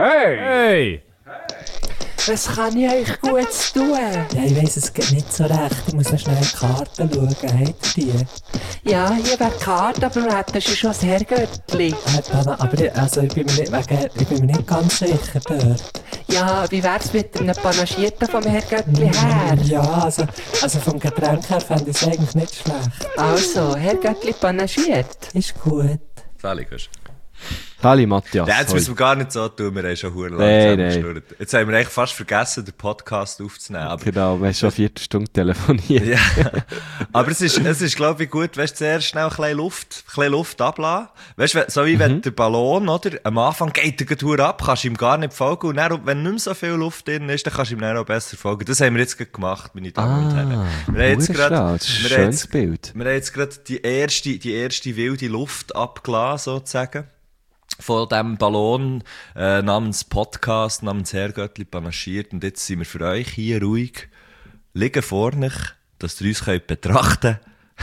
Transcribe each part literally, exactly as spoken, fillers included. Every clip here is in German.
Hey! Hey! Was kann ich euch Gutes tun? Ja, ich weiss es geht nicht so recht. Ich muss noch schnell in die Karten schauen. Habt ihr die? Ja, hier wäre die Karte, aber wir hätten schon ein Herrgöttli. Äh, Dana, aber ich, also, ich, bin mir nicht, wegen, ich bin mir nicht ganz sicher dort. Ja, wie wär's mit einem Panagierten vom Herrgöttli her? Ja, also, also vom Getränk her fände ich es eigentlich nicht schlecht. Also, Herrgöttli panagiert. Ist gut. Sali, kannst du? Hallo Matthias. Ja, jetzt müssen wir gar nicht so tun, wir haben schon verdammt Nein, lang nein. geschnurrt. Jetzt haben wir eigentlich fast vergessen, den Podcast aufzunehmen. Aber, Genau, wir haben schon eine Viertelstunde telefoniert. ja. Aber es ist, es ist glaube ich, gut, weißt du, zuerst schnell ein bisschen Luft, ein bisschen Luft ablassen. Weißt du, so wie wenn Mhm. der Ballon, oder? Am Anfang geht der Tour ab, kannst du ihm gar nicht folgen. Und dann, wenn nicht mehr so viel Luft drin ist, dann kannst du ihm dann auch besser folgen. Das haben wir jetzt gerade gemacht, meine Damen und Herren. Wir haben jetzt verdammt gerade, schlau, das ist ein wir haben schönes jetzt- Bild. Wir haben jetzt gerade die erste, die erste wilde Luft abgelassen, sozusagen. Von diesem Ballon äh, namens Podcast, namens Herrgöttli panaschiert. Und jetzt sind wir für euch hier ruhig, liegen vor euch, dass ihr uns könnt betrachten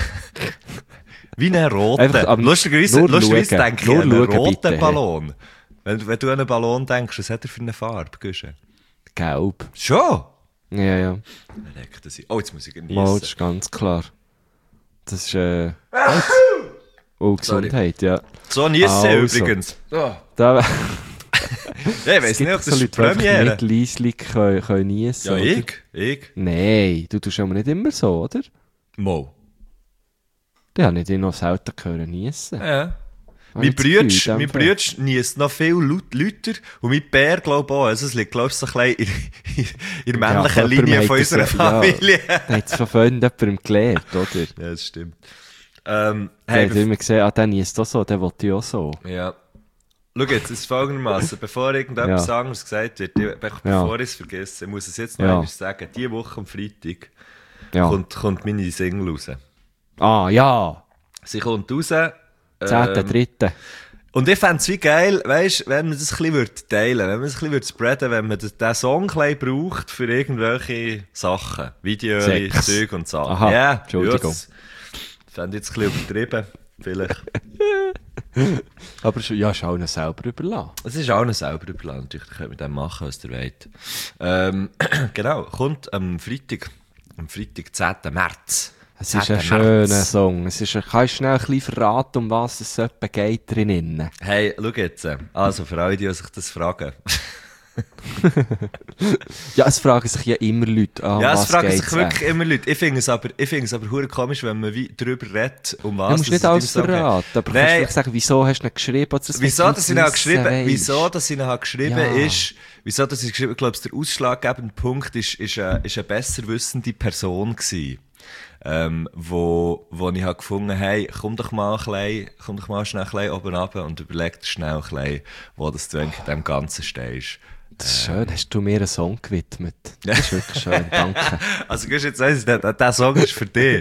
wie einen roten. Einfach, aber lustigerweise nur lustigerweise schauen. denke ich Nur an einen schauen, roten bitte, hey. Ballon. Wenn, wenn du an einen Ballon denkst, was hat er für eine Farbe? Guschen? Gelb. Schon? Ja, ja. Leck, das ist- Oh, jetzt muss ich genießen. Mal, das ist ganz klar. Das ist, äh... Oh, Gesundheit, ja. So niessen Also. übrigens. Oh. Da, Ja, ich weiss nicht, ob das so ist Leute, die einfach Premiere. nicht leislich können, können niessen. Ja, oder? ich. Ich. Nein, du tust aber nicht immer so, oder? Mo. Den habe ich dich noch selten gehört niessen. Ja. Habe Mein ich das Gefühl, Brütsch, in mein dem Fall. Brütsch niesst noch viel laut, lauter und mein Bär glaubt auch. Also es liegt, glaube ich, so ein bisschen in, in der männlichen von jemandem Linie hat von das unserer ja- Familie. Ja, der hat es von vorhin jemandem gelernt, oder? Ja, das stimmt. Ähm, Der hey, hat immer gesehen, ah, der niesst auch so, der will ich auch so. ja. Schau jetzt, es ist folgendermaßen, bevor irgendetwas Ja. anderes gesagt wird, ich, be- bevor ich es vergesse, ich muss es jetzt noch Ja. einmal sagen, diese Woche am Freitag Ja. kommt, kommt meine Single raus. Ah, ja. Sie kommt raus. Ähm, Zehnter, dritte. Und ich fände es wie geil, weißt, wenn man das ein bisschen würde teilen, wenn man es ein bisschen würde spreaden, wenn man das- den Song ein bisschen braucht für irgendwelche Sachen. Videos, Sex. Zeug und Sachen. Aha, Ja, Entschuldigung. ja, das fände ich jetzt ein bisschen übertrieben. Vielleicht. Aber schon- ja, schau ihn selber überlassen. Es ist auch noch selber überlassen, natürlich. Da könnt ihr dem machen, was ihr wollt. Ähm, genau, kommt am Freitag, am Freitag, zehnten März. Es ist ein zehnten schöner März. Song. Es ist ein, kannst du schnell ein bisschen verraten, um was es etwa geht drinnen? Hey, schau jetzt. Also, für alle, die sich das fragen. Ja, es fragen sich ja immer Leute an, Ja, es was fragen geht's sich wirklich echt? immer Leute. Ich finde es aber, ich finde es aber hure komisch, wenn man wie drüber redet, um was Du musst es nicht in alles deinem Song geht. verraten, aber kannst du Nein, vielleicht sagen, wieso hast du ihn geschrieben? Oder das wieso, nicht dass ich ihn habe wissen, geschrieben, weisst? wieso, dass ich ihn habe geschrieben Ja. ist, wieso, dass ich geschrieben, ich glaube, der ausschlaggebende Punkt ist, ist, eine, ist eine besser wissende Person gewesen. Ähm, wo, wo ich habe gefunden, hey, komm doch mal ein bisschen, komm doch mal schnell ein bisschen oben runter und überleg dir schnell ein bisschen, wo das du eigentlich in dem Ganzen stehst. Das ist schön, hast du mir einen Song gewidmet. Das ist wirklich schön, danke. Also, gehst jetzt weiss, der, der Song ist für dich.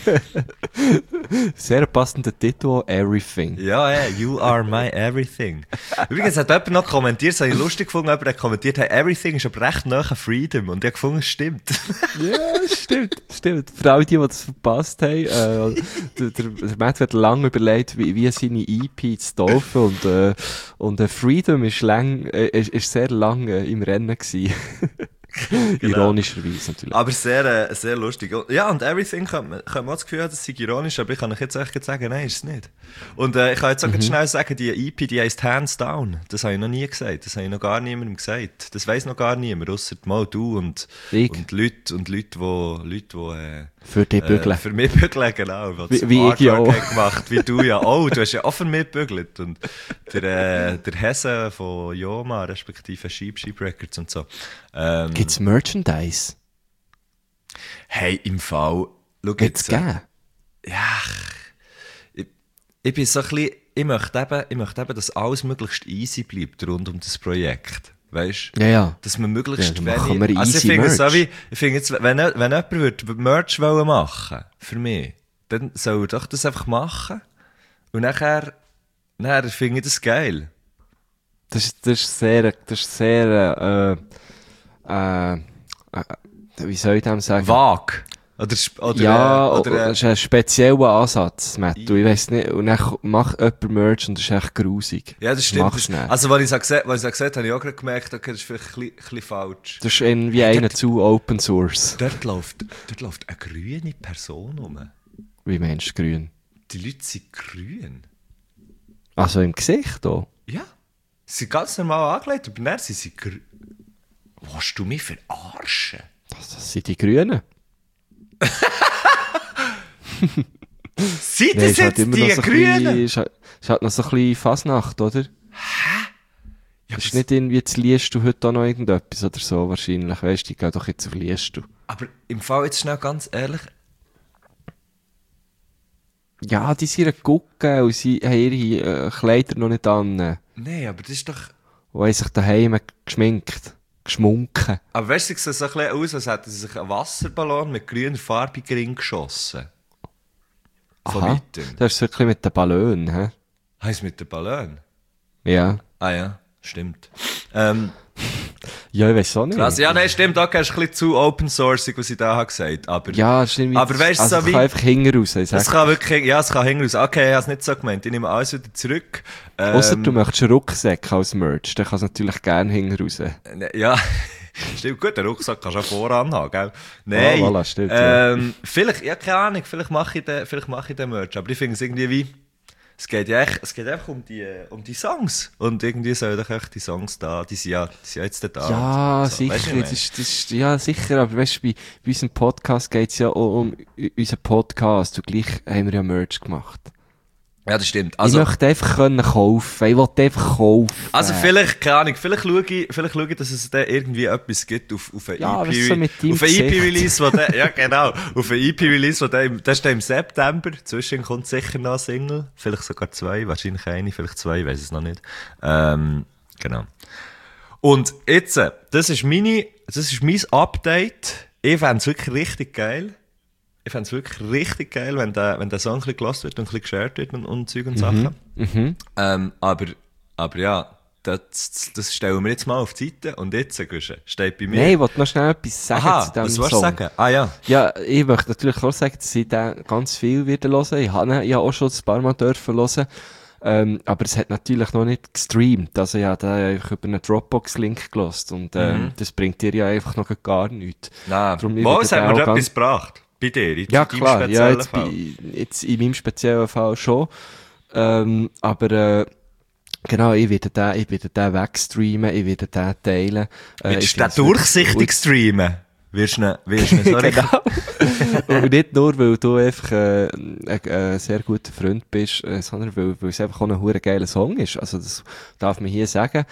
Sehr passender Titel, Everything. Ja, ja, you are my everything. Übrigens hat jemand noch kommentiert, das habe ich lustig gefunden, jemand hat kommentiert, hey, everything ist aber recht nahe an Freedom. Und ich habe gefunden, es stimmt. Ja, stimmt, stimmt. Für alle, die, die das verpasst haben, äh, der, der, der Matt hat lange überlegt, wie, wie seine E P zu taufen und, äh, und äh, Freedom ist, lang, äh, ist, ist sehr lange äh, im Rennen gewesen. Ironischerweise natürlich. Aber sehr, äh, sehr lustig. Ja, und everything kann man, kann man auch das Gefühl haben, das sei ironisch, aber ich kann euch jetzt echt sagen, nein, ist es nicht. Und äh, ich kann jetzt auch ganz schnell sagen, die E P, die heisst Hands Down. Das habe ich noch nie gesagt. Das habe ich noch gar niemandem gesagt. Das weiss noch gar niemand, ausser mal du und, Ich. und Leute, und Leute, wo, Leute, wo, äh, Für die Bügeln. Äh, für mich bügeln, genau. Was Wie- wie ich ja auch. gemacht, wie du ja auch. Du hast ja auch für mich bügelt. Und der, äh, der Hesse von Joma, respektive Sheep, Sheep Records und so. Ähm, Gibt's Merchandise? hey, im Fall, schau Gibt's jetzt. äh, geben? Ja, ich, ich bin so ein bisschen, ich möchte eben, ich möchte eben, dass alles möglichst easy bleibt rund um das Projekt. Weißt du? Ja, ja. Dass man möglichst Ja, dann machen wir also ich easy finde es so Merch. wie, ich finde jetzt, wenn, wenn jemand würde Merch wollen machen, für mich, dann soll er doch das einfach machen. Und nachher, nachher finde ich das geil. Das ist, das ist sehr, das ist sehr, äh, äh, äh, wie soll ich dem sagen? Vag. Oder, oder, Ja, äh, oder, das ist ein spezieller Ansatz, Matt. Ich weiss nicht, und dann macht jemand Merch und das ist echt grusig. ja, das stimmt. Mach's nicht. Also, als ich es gesehen, als ich gesehen habe, habe ich auch gerade gemerkt, okay, das ist vielleicht ein bisschen, ein bisschen falsch. Das ist irgendwie einer zu Open Source. Dort läuft, dort läuft eine grüne Person rum. Wie meinst du grün? Die Leute sind grün. Also im Gesicht auch? Ja. Sie sind ganz normal angelegt, aber dann sind sie grün. Willst du mich verarschen? Das, das sind die Grünen. Sind Nee, das ist halt jetzt immer die noch so ein Grünen? bisschen- Ist halt, ist halt noch so ein bisschen Fasnacht, oder? Ja, Das ist aber- nicht irgendwie, jetzt liest du heute auch noch irgendetwas oder so wahrscheinlich. Weißt du, die gehen doch jetzt auf liest du. aber im Fall jetzt schnell ganz ehrlich, Ja, die sind gucken und sie haben ihre äh, Kleider noch nicht an. nein, aber das ist doch... Und haben sich daheim geschminkt. Geschmunken. Aber weißt du, es sieht so ein bisschen aus, als hätten sie sich einen Wasserballon mit grüner Farbe gering geschossen. Von Aha, weitem. das ist wirklich mit den Ballonen, hä? Heißt mit dem Ballon? Ja. Ah ja, stimmt. Ähm, Ja, ich weiß auch nicht. krass. Ja, nein, stimmt, okay, ist ein bisschen zu open sourcing, was ich da habe gesagt. Aber Ja, das ist irgendwie... Aber weißt du, also so ich wie- kann einfach hinten raus. Ich es sag. kann wirklich, ja, es kann hängen raus. Okay, ich habe es nicht so gemeint. Ich nehme alles wieder zurück. Ähm, Ausser du möchtest einen Rucksack als Merch, dann kannst du natürlich gerne hinten raus. ne, ja, stimmt, gut, den Rucksack kannst du auch voran haben, gell? Nein. Ah, voilà, stimmt, ja. ähm, vielleicht, ja, keine Ahnung, vielleicht mache ich den, vielleicht mache ich den Merch. Aber ich finde es irgendwie wie, es geht ja echt, es geht einfach um die, äh, um die Songs. Und irgendwie sollen doch echt die Songs da, die sind ja, die sind ja jetzt da. Ja, und so. sicher, Weißt du, was ich das ist, das ist, ja, sicher, aber weißt du, bei, bei unserem Podcast geht es ja auch um u- unseren Podcast und gleich haben wir ja Merch gemacht. meine? Ja, das stimmt. Also, ich möchte einfach können kaufen, ich wollte einfach kaufen. Also vielleicht, keine Ahnung, vielleicht schaue ich, vielleicht schaue ich, dass es da irgendwie etwas gibt auf, auf ein Ja, E P, was so mit deinem auf ein E Gesicht. P-Release, wo der, ja genau, auf ein E P-Release, wo der, im- das ist der im September, zwischen kommt sicher noch ein Single, vielleicht sogar zwei, wahrscheinlich eine, vielleicht zwei, ich weiß es noch nicht. Ähm, genau. Und jetzt, äh, das ist meine, das ist mein Update. Ich fände es wirklich richtig geil. Ich fände es wirklich richtig geil, wenn der, wenn der Song ein bisschen gelost wird und ein bisschen geshared wird und, und Zeug und Sachen. Mhm. Ähm, aber, aber ja, das, das stellen wir jetzt mal auf die Seite und jetzt, Guschen, steht bei mir. Nein, ich wollte noch schnell etwas sagen Aha, zu diesem was willst du Song. sagen? Ah ja. Ja, ich möchte natürlich auch sagen, dass ich den ganz viel wieder hören. Ich habe ihn ja auch schon ein paar Mal dürfen hören. Ähm, aber es hat natürlich noch nicht gestreamt. Also ich habe den einfach über einen Dropbox-Link gelost und ähm, Mhm. das bringt dir ja einfach noch gar nichts. Nein, Darum, ich wo, würde es hat den mir auch etwas ganz- gebracht. Bei dir, in Ja, deinem klar, ja, speziellen jetzt, Fall. bei, jetzt in meinem speziellen Fall schon. Ähm, aber, äh, genau, ich werde den, ich werde den wegstreamen, ich werde den teilen. Äh, Willst ich du den find's wirklich- durchsichtig streamen? Wirst du ihn, wirst du ihn so richtig... Genau. Und nicht nur, weil du einfach äh, ein, ein sehr guter Freund bist, äh, sondern weil, weil es einfach auch ein hure geiler Song ist. Also das darf man hier sagen.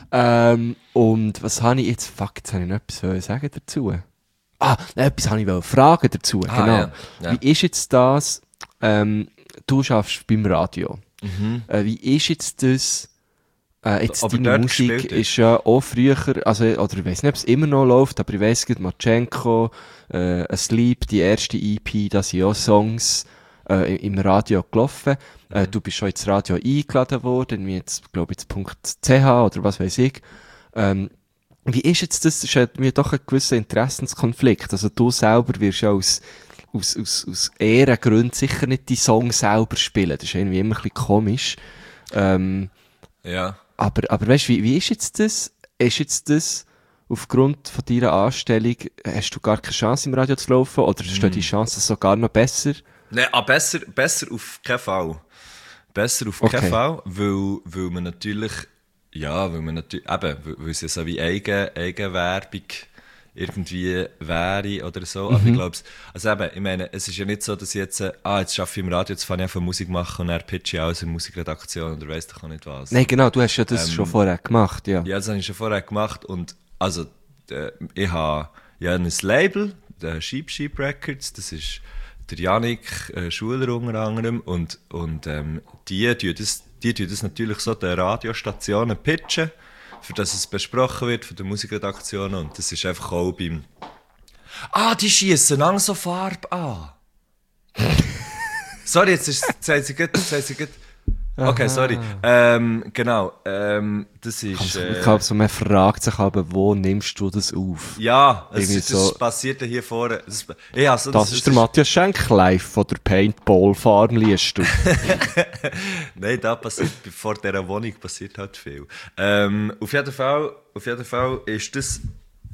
Ähm, und was habe ich jetzt? Fuck, jetzt habe ich noch etwas wollen sagen dazu. Ah, etwas habe ich wollen fragen dazu. Ah, genau. ja, ja. Wie ist jetzt das? Ähm, du schaffst beim Radio. Mhm. Äh, wie ist jetzt das? Äh, jetzt Aber deine dort Musik gespielt ist ja auch früher, also, oder ich weiß nicht, ob es immer noch läuft, aber ich weiss gut, Matschenko, äh, Asleep, die erste E P, da sind auch Songs äh, im Radio gelaufen. Äh, du bist schon ins Radio eingeladen worden, wie jetzt, glaube ich, jetzt .ch oder was weiß ich. Ähm, wie ist jetzt das? Das ist ja mir doch ein gewisser Interessenskonflikt. Also du selber wirst ja aus, aus, aus, aus Ehrengründen sicher nicht die Song selber spielen. Das ist irgendwie immer ein bisschen komisch. Ähm, Ja. aber, aber weißt du, wie, wie ist jetzt das? Ist jetzt das aufgrund von deiner Anstellung, hast du gar keine Chance im Radio zu laufen oder stehen die Chancen sogar noch besser? Nein, ah, besser, besser auf keinen Fall. Besser auf Okay. keinen Fall, weil, weil man natürlich, ja, weil man natürlich, eben, weil, weil es ja so wie Eigen, Eigenwerbung irgendwie wäre oder so. Aber ich glaube, also eben, ich meine, es ist ja nicht so, dass ich jetzt, äh, ah, jetzt arbeite ich im Radio, jetzt fange ich an von Musik machen und dann pitche ich alles in der Musikredaktion oder weiss doch auch nicht was. Nein, genau, du hast ja das Ähm, schon vorher gemacht, ja. Ja, das habe ich schon vorher gemacht und also äh, ich habe ja ein Label, der Sheep Sheep Records, das ist der Yannick äh, Schuler unter anderem und, und ähm, die tun das, die tun das natürlich so den Radiostationen pitchen, für das es besprochen wird von den Musikredaktionen und das ist einfach auch beim Ah, die schießen lang so Farbe an. Sorry, jetzt ist jetzt haben sie grad, jetzt haben sie grad, Okay, sorry. Ähm, genau, ähm, das ist... Also, Äh, ich glaube, so, man fragt sich aber, wo nimmst du das auf? ja, es, Irgendwie das so- passiert ja hier vorne. Das, ja, also, Das, ist der Matthias Schenk live von der Paintball-Farm, liest du. Nein, da passiert, vor dieser Wohnung passiert halt viel. Ähm, auf jeden Fall, auf jeden Fall ist das...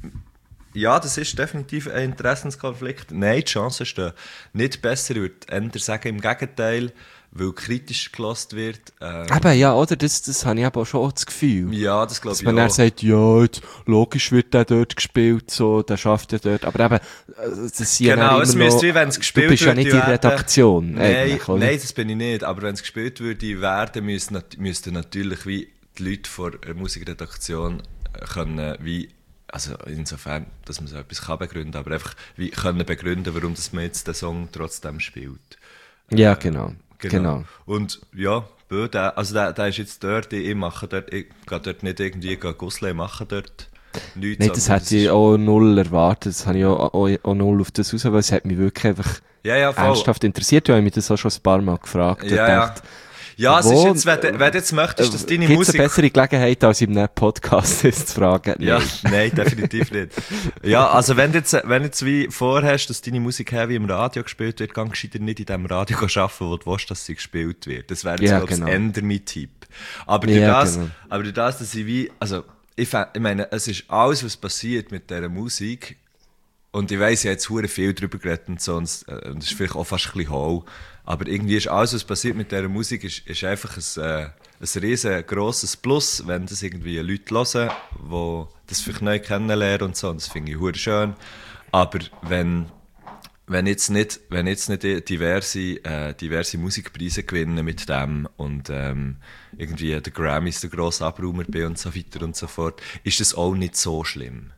Ja, das ist definitiv ein Interessenskonflikt. Nein, die Chancen stehen nicht besser. Ich würde eher sagen, im Gegenteil, weil kritisch gelost wird. Ähm, Eben, ja, oder? Das, das habe ich aber auch schon das Gefühl. ja, das glaube Dass ich man dann auch. sagt, ja, jetzt, logisch wird der dort gespielt, so, der schafft ja dort. Aber eben, äh, das sind ja Genau, dann es immer müsste, noch, wie wenn es gespielt du bist ja würde nicht in der werden- Redaktion, Nein, eigentlich, oder? nein, das bin ich nicht. Aber wenn es gespielt würde werden, müssten, nat- müssten natürlich wie die Leute vor der Musikredaktion äh, können, wie, also insofern, dass man so etwas kann begründen, aber einfach wie können begründen, warum das man jetzt den Song trotzdem spielt. Ja, genau. Genau. Genau. Und ja, bö, der, also der, der ist jetzt dort, ich, ich mache dort, ich gehe dort nicht irgendwie Gusle machen dort. Nichts, Nein, das sondern hätte ich ist- auch null erwartet. Das habe ich auch, auch, auch null auf das raus, weil es hat mich wirklich einfach Ja, ja, voll. ernsthaft interessiert. Ich habe mich das auch schon ein paar Mal gefragt. und Ja, ja. gedacht, Ja, es ist wo- jetzt, wenn, du- wenn du jetzt möchtest, dass deine gibt's Musik... eine bessere Gelegenheit, als in einem Podcast das zu fragen? Ja, Nein. nein, definitiv nicht. Ja, also wenn du jetzt, wenn du jetzt wie vorhast, dass deine Musik heavy im Radio gespielt wird, dann gescheiter nicht in dem Radio arbeiten, wo du willst, dass sie gespielt wird. Das wäre jetzt, Ja, glaube ich, genau. eher mein Tipp. Aber durch Ja, das, genau. aber durch das, dass ich wie, also, ich, fä- ich meine, es ist alles, was passiert mit dieser Musik, und ich weiss, ich habe jetzt hure viel drüber geredet und so, und es äh, und es ist vielleicht auch fast ein bisschen hohl, aber irgendwie ist alles, was passiert mit dieser Musik, ist, ist einfach ein, äh, ein riesengroßes Plus, wenn das irgendwie Leute hören, die das vielleicht neu kennenlernen und so, und das finde ich hure schön. Aber wenn, wenn jetzt nicht, wenn jetzt nicht diverse, äh, diverse Musikpreise gewinnen mit dem und ähm, irgendwie der Grammys der grosse Abräumer bin und so weiter und so fort, ist das auch nicht so schlimm.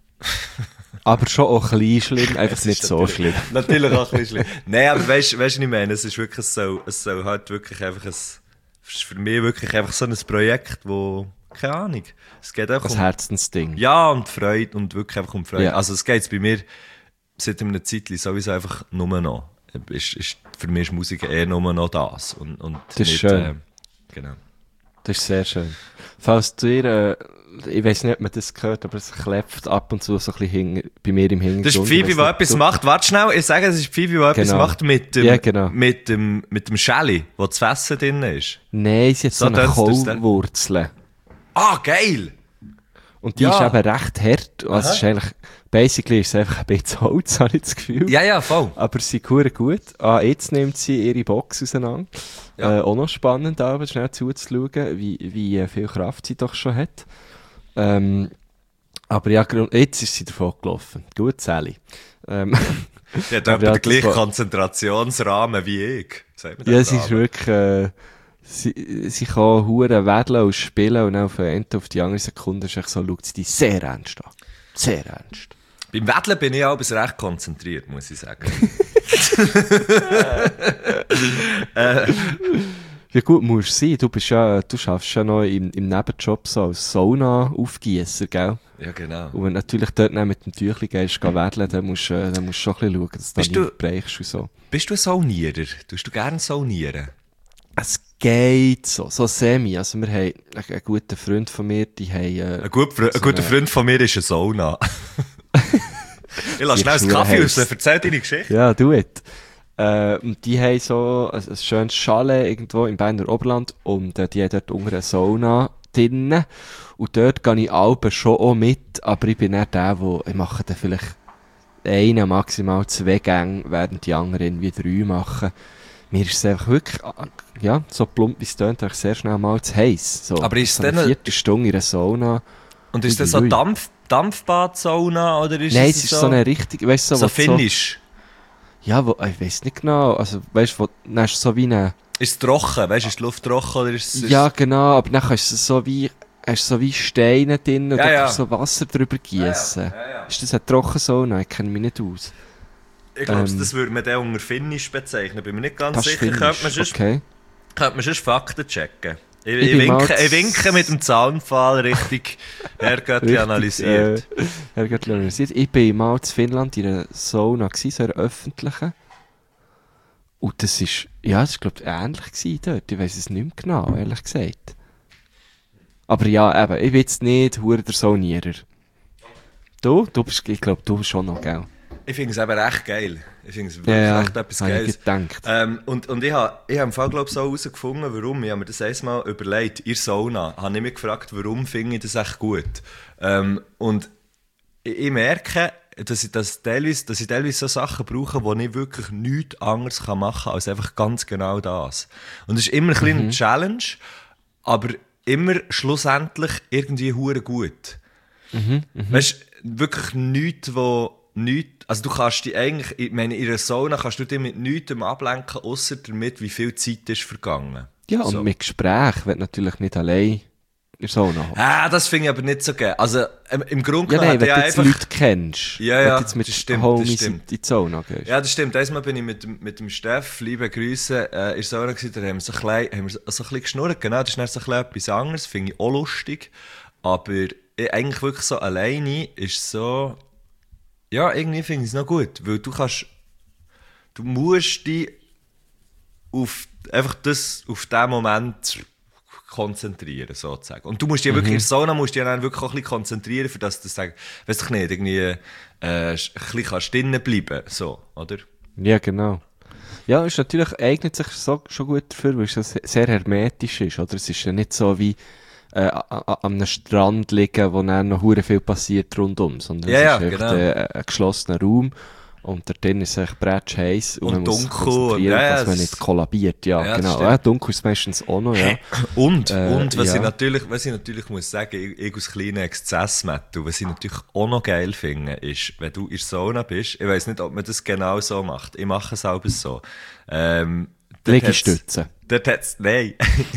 Aber schon auch ein bisschen schlimm, einfach Es nicht ist so natürlich- schlimm. Natürlich auch ein bisschen schlimm. Nein, aber weißt du, was ich meine? Es ist wirklich so, es soll halt wirklich einfach ein, es ist für mich wirklich einfach so ein Projekt, wo, keine Ahnung, es geht einfach Das um, Herzensding. ja, um die Freude und wirklich einfach um die Freude. Ja. Also es geht bei mir seit einem Zeitchen sowieso einfach nur noch. Ist, ist, für mich ist Musik eher nur noch das. Und, und Das ist nicht, schön. Äh, genau. Das ist sehr schön. Falls du dir, äh, ich weiß nicht, ob man das gehört, aber es klepft ab und zu so ein bisschen hing, bei mir im Hintergrund. Das ist Ich Phoebe, weiss die nicht, etwas du- macht. Warte schnell, ich sage, es ist Phoebe, die etwas Genau. macht mit dem, Ja, genau. mit dem, mit dem Shelly, wo das Essen drin ist. Nein, sie hat so, So eine tönt's das, Kohlwurzel. Ah, geil! Und die Ja. ist eben recht hart. Also es ist eigentlich, basically ist es einfach ein bisschen Holz, habe ich das Gefühl. Ja, ja, voll. Aber sie ist verdammt gut. Ah, jetzt nimmt sie ihre Box auseinander. Ja. Äh, auch noch spannend, aber schnell zuzuschauen, wie, wie äh, viel Kraft sie doch schon hat. Ähm, aber ja, grund- jetzt ist sie davon gelaufen. Gut, Sally. Ähm, Die hat Aber etwa ja, den gleichen das war- Konzentrationsrahmen wie ich. Sagt man ja, den sie ist Rahmen? wirklich, äh, sie, sie kann hure wedeln und spielen und dann auf den Ende auf die andere Sekunde ist echt so, schaut sie die sehr ernst an. Sehr ernst. Beim Wedeln bin ich auch bis recht konzentriert, muss ich sagen. Ja gut, musst sein. Du bist ja, du schaffst ja noch im, im Nebenjob so als Sauna-Aufgiesser, gell? Ja, genau. Und wenn du natürlich dort dann mit dem Tüchli gehst, gehen wedeln, dann musst, äh, dann musst du schon ein bisschen schauen, dass du Bist da du- nicht brechst und so. Bist du ein Saunierer? Tust du gerne saunieren? Es geht so, so semi. Also wir haben einen, einen guten Freund von mir, die haben, äh, Ein, gut, ein so guter eine- Freund von mir ist ein Sauna. Ich lasse Die schnell das Schuhe Kaffee raus, heisst. erzähl deine Geschichte. Ja, du it. Äh, und die haben so ein, ein schönes Chalet irgendwo im Berner Oberland und äh, die haben dort unter einer Sauna drinnen. Und dort gehe ich Alben schon auch mit, aber ich bin nicht der, wo ich mache dann vielleicht einen, maximal zwei Gänge, während die anderen wie drei machen. Mir ist es einfach wirklich, äh, ja, so plump wie es tönt, einfach sehr schnell mal zu heiß. So, Aber ist so es eine dann- Viertelstunde in einer Sauna. Und ist das so Uiuiui. Dampf, Dampfbad-Sauna oder ist Nein, es es ist so, so eine richtig, weißt du, so wo du finnisch? Ja, wo, ich weiß nicht genau. Also, weißt du, wo- dann hast du so wie eine. Ist es trocken? Weißt du, ist die Luft trocken oder ist es... ist- Ja, genau, aber dann hast du so wie, hast du so wie Steine drin und Ja, dann ja. kannst du so Wasser drüber gießen. Ja, ja, ja. Ist das ein Trockensauna? Ich kenne mich nicht aus. Ich glaube, ähm, das würde man dann unter finnisch bezeichnen. Bin mir nicht ganz Das sicher. finde Könnte man ich. sonst, Okay. könnte man sonst Fakten checken. Ich, Ich ich, bin mal winke, z- ich winke mit dem Zaunpfahl richtig Herrgöttli analysiert. Äh, Herrgöttli analysiert. Ich bin mal in Finnland in einer Sauna gewesen, so einer öffentlichen. Und das ist, ja, das war, glaube ich, ähnlich gewesen dort. Ich weiss es nicht mehr genau, ehrlich gesagt. Aber ja, eben, ich bin jetzt nicht hure der Saunierer. Du? Du bist, ich glaube, du bist schon noch, gell? Ich finde es eben echt geil. Ich finde es wirklich Ja, ja, echt etwas habe ich Geiles. gedacht. Ähm, und, und ich habe ich hab im Fall, glaube ich, so herausgefunden, warum. Ich habe mir das einmal überlegt. In der Sauna habe ich mich gefragt, warum finde ich das echt gut. Ähm, und ich, ich merke, dass ich, das teilweise, dass ich teilweise so Sachen brauche, wo ich wirklich nichts anderes machen kann, als einfach ganz genau das. Und es ist immer ein bisschen eine Challenge, aber immer schlussendlich irgendwie hure gut. Mhm, mhm. Weißt du, wirklich nichts, wo nichts, also du kannst dich eigentlich, ich meine, in einer Sauna kannst du dich mit nichts ablenken, ausser damit, wie viel Zeit ist vergangen. Ja, und So. mit Gespräch, wenn du natürlich nicht allein in der Sauna hockst. Ah, das finde ich aber nicht so geil. Also, ähm, im Grunde Ja, genommen nein, wenn hat du ich jetzt einfach... Leute kennst. Ja, wenn ja, du jetzt mit das stimmt, Homies das stimmt. in die Sauna gehst. Ja, das stimmt. Einmal bin ich mit, dem- mit dem Steff, liebe Grüße, äh, in der Sauna gewesen, da haben wir so ein bisschen, haben wir so, so ein bisschen geschnurrt. Genau, das ist dann so ein bisschen etwas anderes, finde ich auch lustig. Aber ich, eigentlich wirklich so alleine ist so... Ja, irgendwie finde ich es noch gut, weil du kannst... Du musst dich auf, einfach das, auf diesen Moment konzentrieren, sozusagen. Und du musst dich mhm. wirklich, in der Sauna musst du dich dann wirklich auch ein bisschen konzentrieren, für das du sagst, weiss ich nicht, irgendwie, äh, ein bisschen kannst drinnen bleiben, so, oder? Ja, genau. Ja, ist natürlich, eignet sich so, schon gut dafür, weil es ja se- sehr hermetisch ist, oder? Es ist ja nicht so wie, äh, a- a- an einem Strand liegen, wo dann noch hure viel passiert rundum, sondern Ja, es ja, ist echt genau. äh, ein geschlossener Raum. Und da drin ist es echt bretschheiss. Und, Und man muss sich dunkel, konzentrieren, und- ja, dass man das- nicht kollabiert. Ja, Ja, das genau. stimmt. Ja, dunkel ist meistens auch noch, ja. Und, Äh, und was, ja. ich natürlich, was ich natürlich muss sagen, ich, ich als kleiner Exzessmettel, was ich natürlich auch noch geil finde, ist, wenn du in der Sauna bist, ich weiss nicht, ob man das genau so macht, ich mache es selber so. Ähm, dort Liegestützen. hat's- Dort hat's, nein.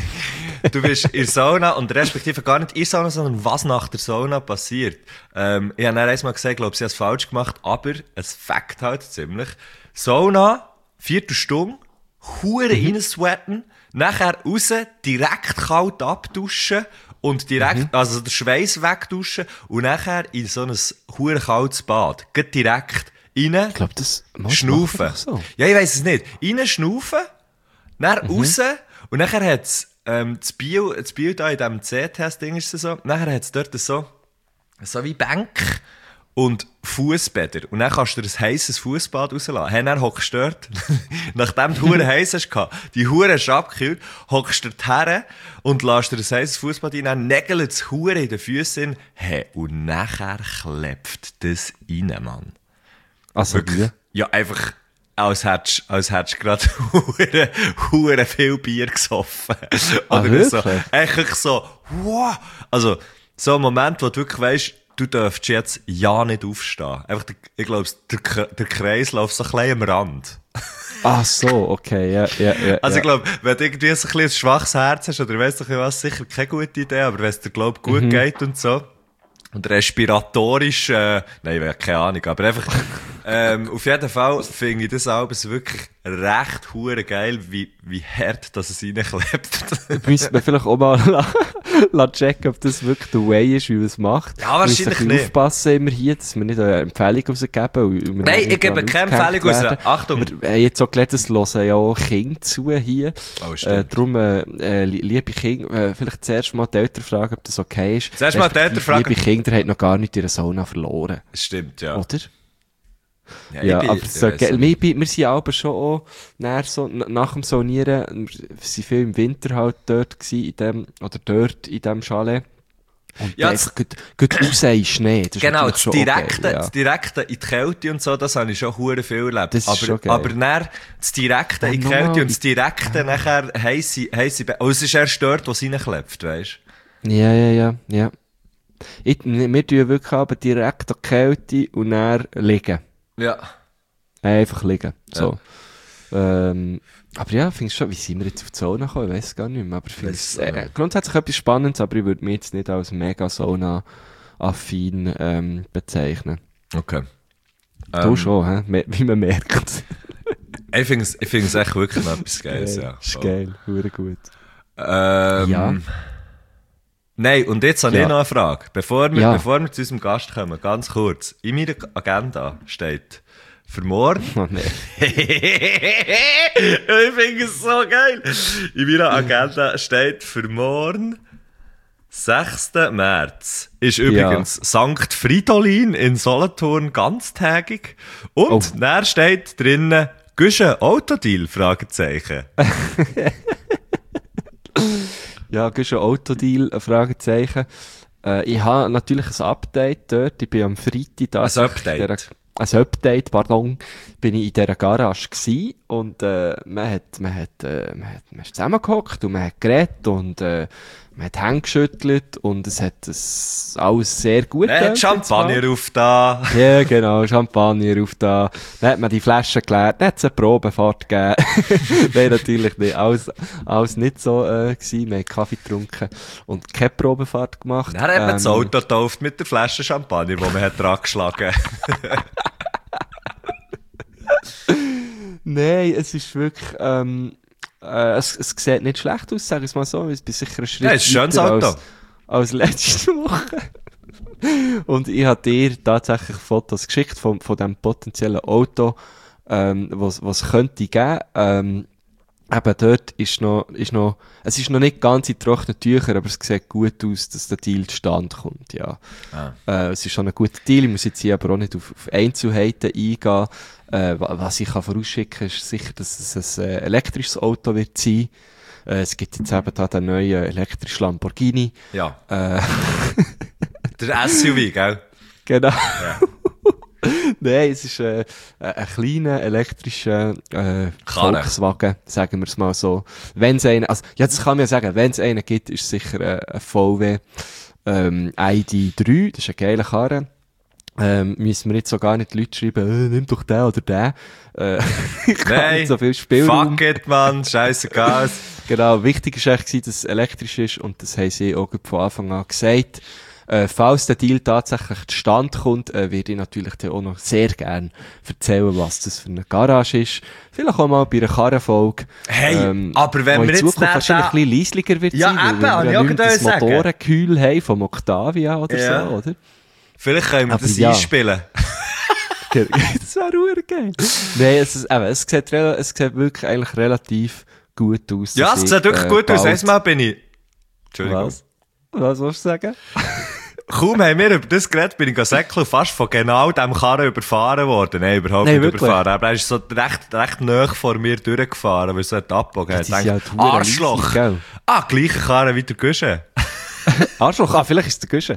Du bist in der Sauna und respektive gar nicht in der Sauna, sondern was nach der Sauna passiert. Ähm, ich habe dann einmal gesagt, ich glaube, sie hat es falsch gemacht, aber es Fakt halt ziemlich. Sauna, Viertelstunde, Hure mhm. reinsweaten, nachher raus, direkt kalt abduschen und direkt, mhm. also den Schweiß wegduschen und nachher in so ein hure kaltes Bad. Geht direkt rein, Ich glaube, das macht schnaufen. man so. Ja, ich weiss es nicht. Rein schnaufen, dann Mhm. raus und nachher hat es ähm, das Bio, das Bio da in diesem C-Test-Ding ist es so, nachher hat es dort so, so wie Bänke und Fußbäder. Und dann kannst du dir ein heisses Fußbad rauslassen. Hey, dann hockst du dort, nachdem du hure heiß hast gehabt, die Hure ist abgekühlt, hockst du dort her und lässt dir ein heisses Fußbad rein, dann nägelt es Hure in den Füßen. Hey, und nachher klebt das rein, Mann. Also, wie? Ja, einfach, als hättest als hättest du gerade hure, hure viel Bier gesoffen. Ah, Oder so. wirklich? Eigentlich so, wow. Also, so ein Moment, wo du wirklich weisst, du darfst jetzt ja nicht aufstehen. Einfach, der, ich glaube, der, K- der Kreislauf so ein bisschen am Rand. Ach so, okay, ja, ja, ja. Also ja. ich glaube, wenn du irgendwie so ein, bisschen ein schwaches Herz hast, oder weiss doch was, sicher keine gute Idee, aber wenn es dir, glaube ich, gut Mhm. geht und so, und respiratorisch, äh, nein, ich habe keine Ahnung, aber einfach, ähm, auf jeden Fall finde ich das alles wirklich recht hure geil, wie, wie hart dass es reinklebt. Müsste man vielleicht auch mal la- la checken, ob das wirklich der Way ist, wie man es macht. Ja, wahrscheinlich wir müssen ein bisschen nicht. aufpassen immer hier, dass wir nicht eine Empfehlung rausgeben. und wir Nein, nicht ich gebe daran keine aufgehängt Empfehlung raus. werden. Achtung. Wir haben jetzt auch gelernt, es hören ja auch Kinder zu hier. Oh, äh, stimmt. darum, äh, äh, li- liebe Kinder, äh, vielleicht zuerst mal die Eltern fragen, ob das okay ist. Zuerst mal die Eltern Respektive, fragen. Liebe Kinder, haben noch gar nicht ihre Sauna verloren. Stimmt, ja. Oder? Ja, Ja, ich bin- aber ich so, weiss ge- nicht. wir, wir sind aber schon auch näher so, n- nach dem Saunieren, wir sind viel im Winter halt dort gewesen, in dem, oder dort in dem Chalet. Und Ja, ja, das- einfach gut, gut raus in Schnee. Das ist Genau, natürlich das schon direkte, okay, ja. das direkte in die Kälte und so, das habe ich schon hure viel erlebt. Das ist aber, schon geil. aber dann, das direkte Ja, in die nochmal Kälte und in- das direkte nachher heisse, heisse, Be- oh, es ist erst dort, wo es reinklebt, weisst Ja, ja, ja, ja. Ich, wir tun wirklich aber direkt an die Kälte und dann liegen. du? Ja. Einfach liegen. So. Ähm, aber ja, findest schon, wie sind wir jetzt auf die Sauna gekommen? Ich weiss gar nicht mehr. Aber ich finde es Weiss auch äh, nicht. grundsätzlich etwas Spannendes, aber ich würde mich jetzt nicht als mega Sauna-affin ähm, bezeichnen. Okay. Du Ähm, schon, hä? Me- wie man merkt. Ich finde es, ich finde es echt wirklich noch etwas Geiles, ja. Ist Voll. geil, hure gut. Ähm, Ja. Nein, und jetzt habe Ja. ich noch eine Frage. Bevor wir, Ja. bevor wir zu unserem Gast kommen, ganz kurz. In meiner Agenda steht für morgen. Oh, nee. Ich finde es so geil. In meiner Agenda steht für morgen, sechsten März, ist übrigens ja. Sankt Fridolin in Solothurn ganztägig. Und oh. dann steht drinnen, «Güsche Autodeal?» Fragezeichen. Ja, «Güsche Autodeal?» Fragezeichen. Äh, ich habe natürlich ein Update dort. Ich bin am Freitag da. Ein Update? Der, ein Update, pardon. Bin ich in dieser Garage gewesen. Und, äh, man hat, man hat, äh, man hat, man ist zusammengehockt und man hat geredet und, äh, man hat Hände geschüttelt und es hat es alles sehr gut gemacht. Man hat Champagner auf da. Ja, genau, Champagner auf da. Dann hat man die Flaschen geleert, dann hat es eine Probefahrt gegeben. Nein, natürlich nicht. Alles, alles nicht so äh, gewesen. Wir haben Kaffee getrunken und keine Probefahrt gemacht. Dann hat man ähm, das Auto getauft mit der Flasche Champagner, die man hat dran geschlagen. Nein, es ist wirklich... Ähm, Äh, es, es sieht nicht schlecht aus, sag ich mal so. Ich bin sicher ein Schritt ja, ist ein schönes Auto. Als, als letzte Woche. Und ich habe dir tatsächlich Fotos geschickt von, von diesem potenziellen Auto, ähm, was, was könnte geben. Ähm, eben dort ist noch, ist noch, es ist noch nicht ganz in trockenen Tüchern, aber es sieht gut aus, dass der Deal zustande kommt, ja. Ah. Äh, es ist schon ein guter Deal. Ich muss jetzt hier aber auch nicht auf, auf Einzelheiten eingehen. Äh, was ich kann vorausschicken kann, ist sicher, dass es ein äh, elektrisches Auto wird sein. Äh, es gibt jetzt eben da den neuen elektrischen Lamborghini. Ja. Äh, der S U V, gell? Genau. Ja. Nein, es ist äh, ein kleiner elektrischer äh, Volkswagen, sagen wir es mal so. Wenn es einen, also, ja, das kann man ja sagen, wenn es einen gibt, ist es sicher äh, ein V W ähm, I D drei, das ist eine geile Karre. Ähm, müssen wir jetzt so gar nicht die Leute schreiben, äh, nimm doch den oder den. Äh, ich kann Nein, nicht so viel Spielraum. Fuck it, man, scheissegal. Genau, wichtig war eigentlich, dass es elektrisch ist und das haben sie auch von Anfang an gesagt. Äh, falls der Deal tatsächlich zustande kommt, äh, würde ich natürlich dann auch noch sehr gerne erzählen, was das für eine Garage ist. Vielleicht auch mal bei einer Karrenfolge. Hey, ähm, aber wenn wir jetzt nicht wahrscheinlich ein bisschen leislicher wird ja, sein, eben, weil wir ja nicht nicht das sagen. Motorenkühl haben vom Octavia oder ja. so, oder? Vielleicht können wir aber das ja. einspielen. Das wäre ruhig geil. Nein, es, ist, eben, es, sieht, es sieht wirklich eigentlich relativ gut aus. Ja, es sieht wirklich äh, gut aus. Einmal bin ich... Entschuldigung. Was? Was willst du sagen? Kaum haben wir über das geredet, bin ich an Säckl fast von genau diesem Karren überfahren worden. Nein, überhaupt Nein, nicht wirklich? überfahren. Aber er ist so recht, recht nahe vor mir durchgefahren, weil es so abgebogen hat. Ja Arschloch! Easy, ah, gleiche Karren wie der Güsche. Arschloch? Ah, vielleicht ist es der Güsche.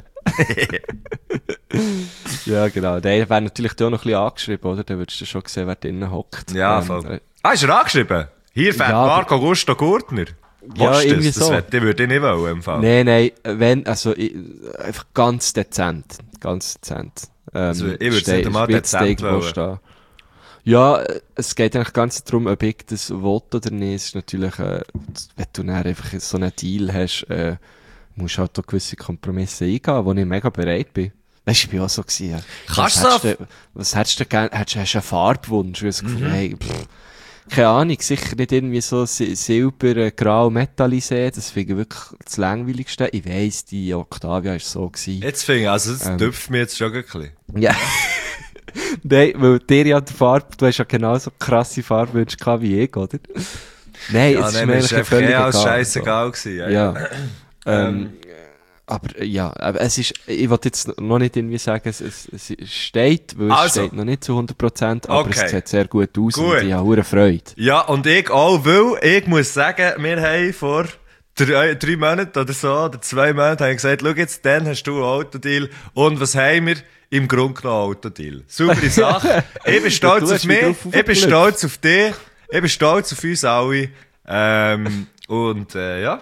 Ja, genau. Der wäre natürlich auch noch ein bisschen angeschrieben, oder? Dann würdest du schon sehen, wer drinnen hockt. Ja, ähm, voll. Ah, ist er angeschrieben? Hier fährt ja, Marco Gusto Gurtner. Ja, Willst irgendwie das? so. Das würde ich nicht wollen, im Fall. Nein, nein, wenn, also, ich, einfach ganz dezent. Ganz dezent. Ähm, also, ich würde es nicht einmal dezent wollen. Ja, es geht eigentlich ganz darum, ob ich das will oder nicht. Es ist natürlich, äh, wenn du dann einfach so einen Deal hast, äh, musst du halt auch gewisse Kompromisse eingehen, wo ich mega bereit bin. Weißt du, ich bin auch so gewesen. Ja. Kannst was du so? Was hättest du gerne? Hast, hast du einen Farbwunsch? Ich habe gefunden, hey, pff, keine Ahnung, sicher nicht irgendwie so silber, äh, grau, metallisé. Das finde ich wirklich das Langweiligste. Ich weiss, die Octavia war so gewesen. Jetzt finde ich, also das ähm, tüpft mir jetzt schon ein bisschen. Ja. Nein, weil dir ja die Farbe, du hast ja genauso krasse Farbwünsche gehabt wie ich, oder? Nein, ja, es nein, ist mir eigentlich einfach völlig egal. als scheissegal gewesen. Ja. ja. ähm, aber ja, aber es ist, ich wollte jetzt noch nicht irgendwie sagen, es, es, es steht, weil es also. steht noch nicht zu hundert Prozent, aber okay. es sieht sehr gut aus gut. Und ich habe verdammt Freude. Ja, und ich auch, weil ich muss sagen, wir haben vor drei, drei Monaten oder so, oder zwei Monaten, haben gesagt, schau jetzt, dann hast du einen Autodeal und was haben wir? Im Grunde genommen einen Autodeal. Super Sache. Ich bin stolz auf mich, ich bin stolz auf dich, ich bin stolz auf uns alle, ähm, und, äh, ja.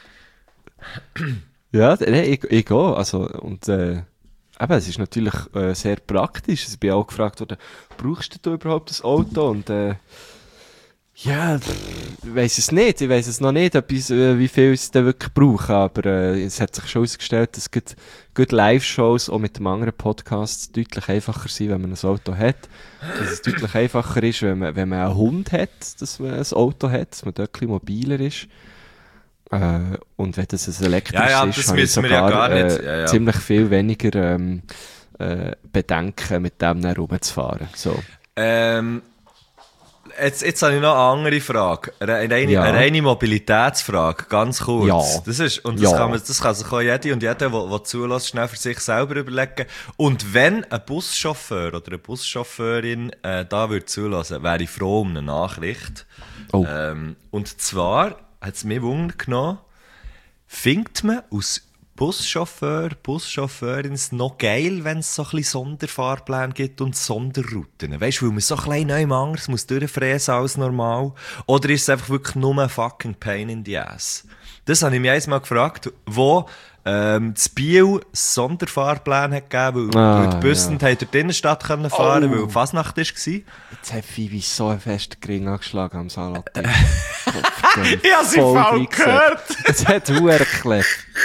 Ja, nee, ich, ich auch. Also, und, äh, eben, es ist natürlich äh, sehr praktisch. Ich bin auch gefragt worden, brauchst du überhaupt ein Auto? Und, äh, ja, ich weiss es nicht. Ich weiss es noch nicht, ob ich, äh, wie viel ich es denn wirklich brauche. Aber äh, es hat sich schon herausgestellt, dass gut, gut Live-Shows auch mit dem anderen Podcast deutlich einfacher sind, wenn man ein Auto hat. Dass es deutlich einfacher ist, wenn man, wenn man einen Hund hat, dass man ein Auto hat, dass man dort ein bisschen mobiler ist. Äh, und wenn das ein elektrisches ja, ja, ist, das habe ich sogar ja gar nicht. Äh, ja, ja. ziemlich viel weniger ähm, äh, Bedenken, mit dem dann rumzufahren. So. Ähm, jetzt, jetzt habe ich noch eine andere Frage. Eine, eine, Ja. eine reine Mobilitätsfrage, ganz kurz. Ja. Das ist, und das, Ja. kann man, das kann sich auch jede und jeder, der, der zulässt, schnell für sich selber überlegen. Und wenn ein Buschauffeur oder eine Buschauffeurin äh, da würde zulassen, wäre ich froh um eine Nachricht. Oh. Ähm, und zwar hat es mich Wunder genommen, findet man aus Buschauffeur, Buschauffeurin es noch geil, wenn es so ein bisschen Sonderfahrpläne gibt und Sonderrouten? Weißt du, weil man so ein bisschen neu anders muss durchfräsen als normal? Oder ist es einfach wirklich nur ein fucking Pain in the Ass? Das habe ich mich einmal gefragt, wo ähm, das Biel Sonderfahrpläne hat gegeben, weil, Ah, weil die Bussen ja. ja. durch die Innenstadt können fahren, Oh. weil die Fasnacht war. Jetzt hat Phoebe so einen festen Gring angeschlagen am Salatin. Ich habe sie voll gehört. Es hat Huren geklebt.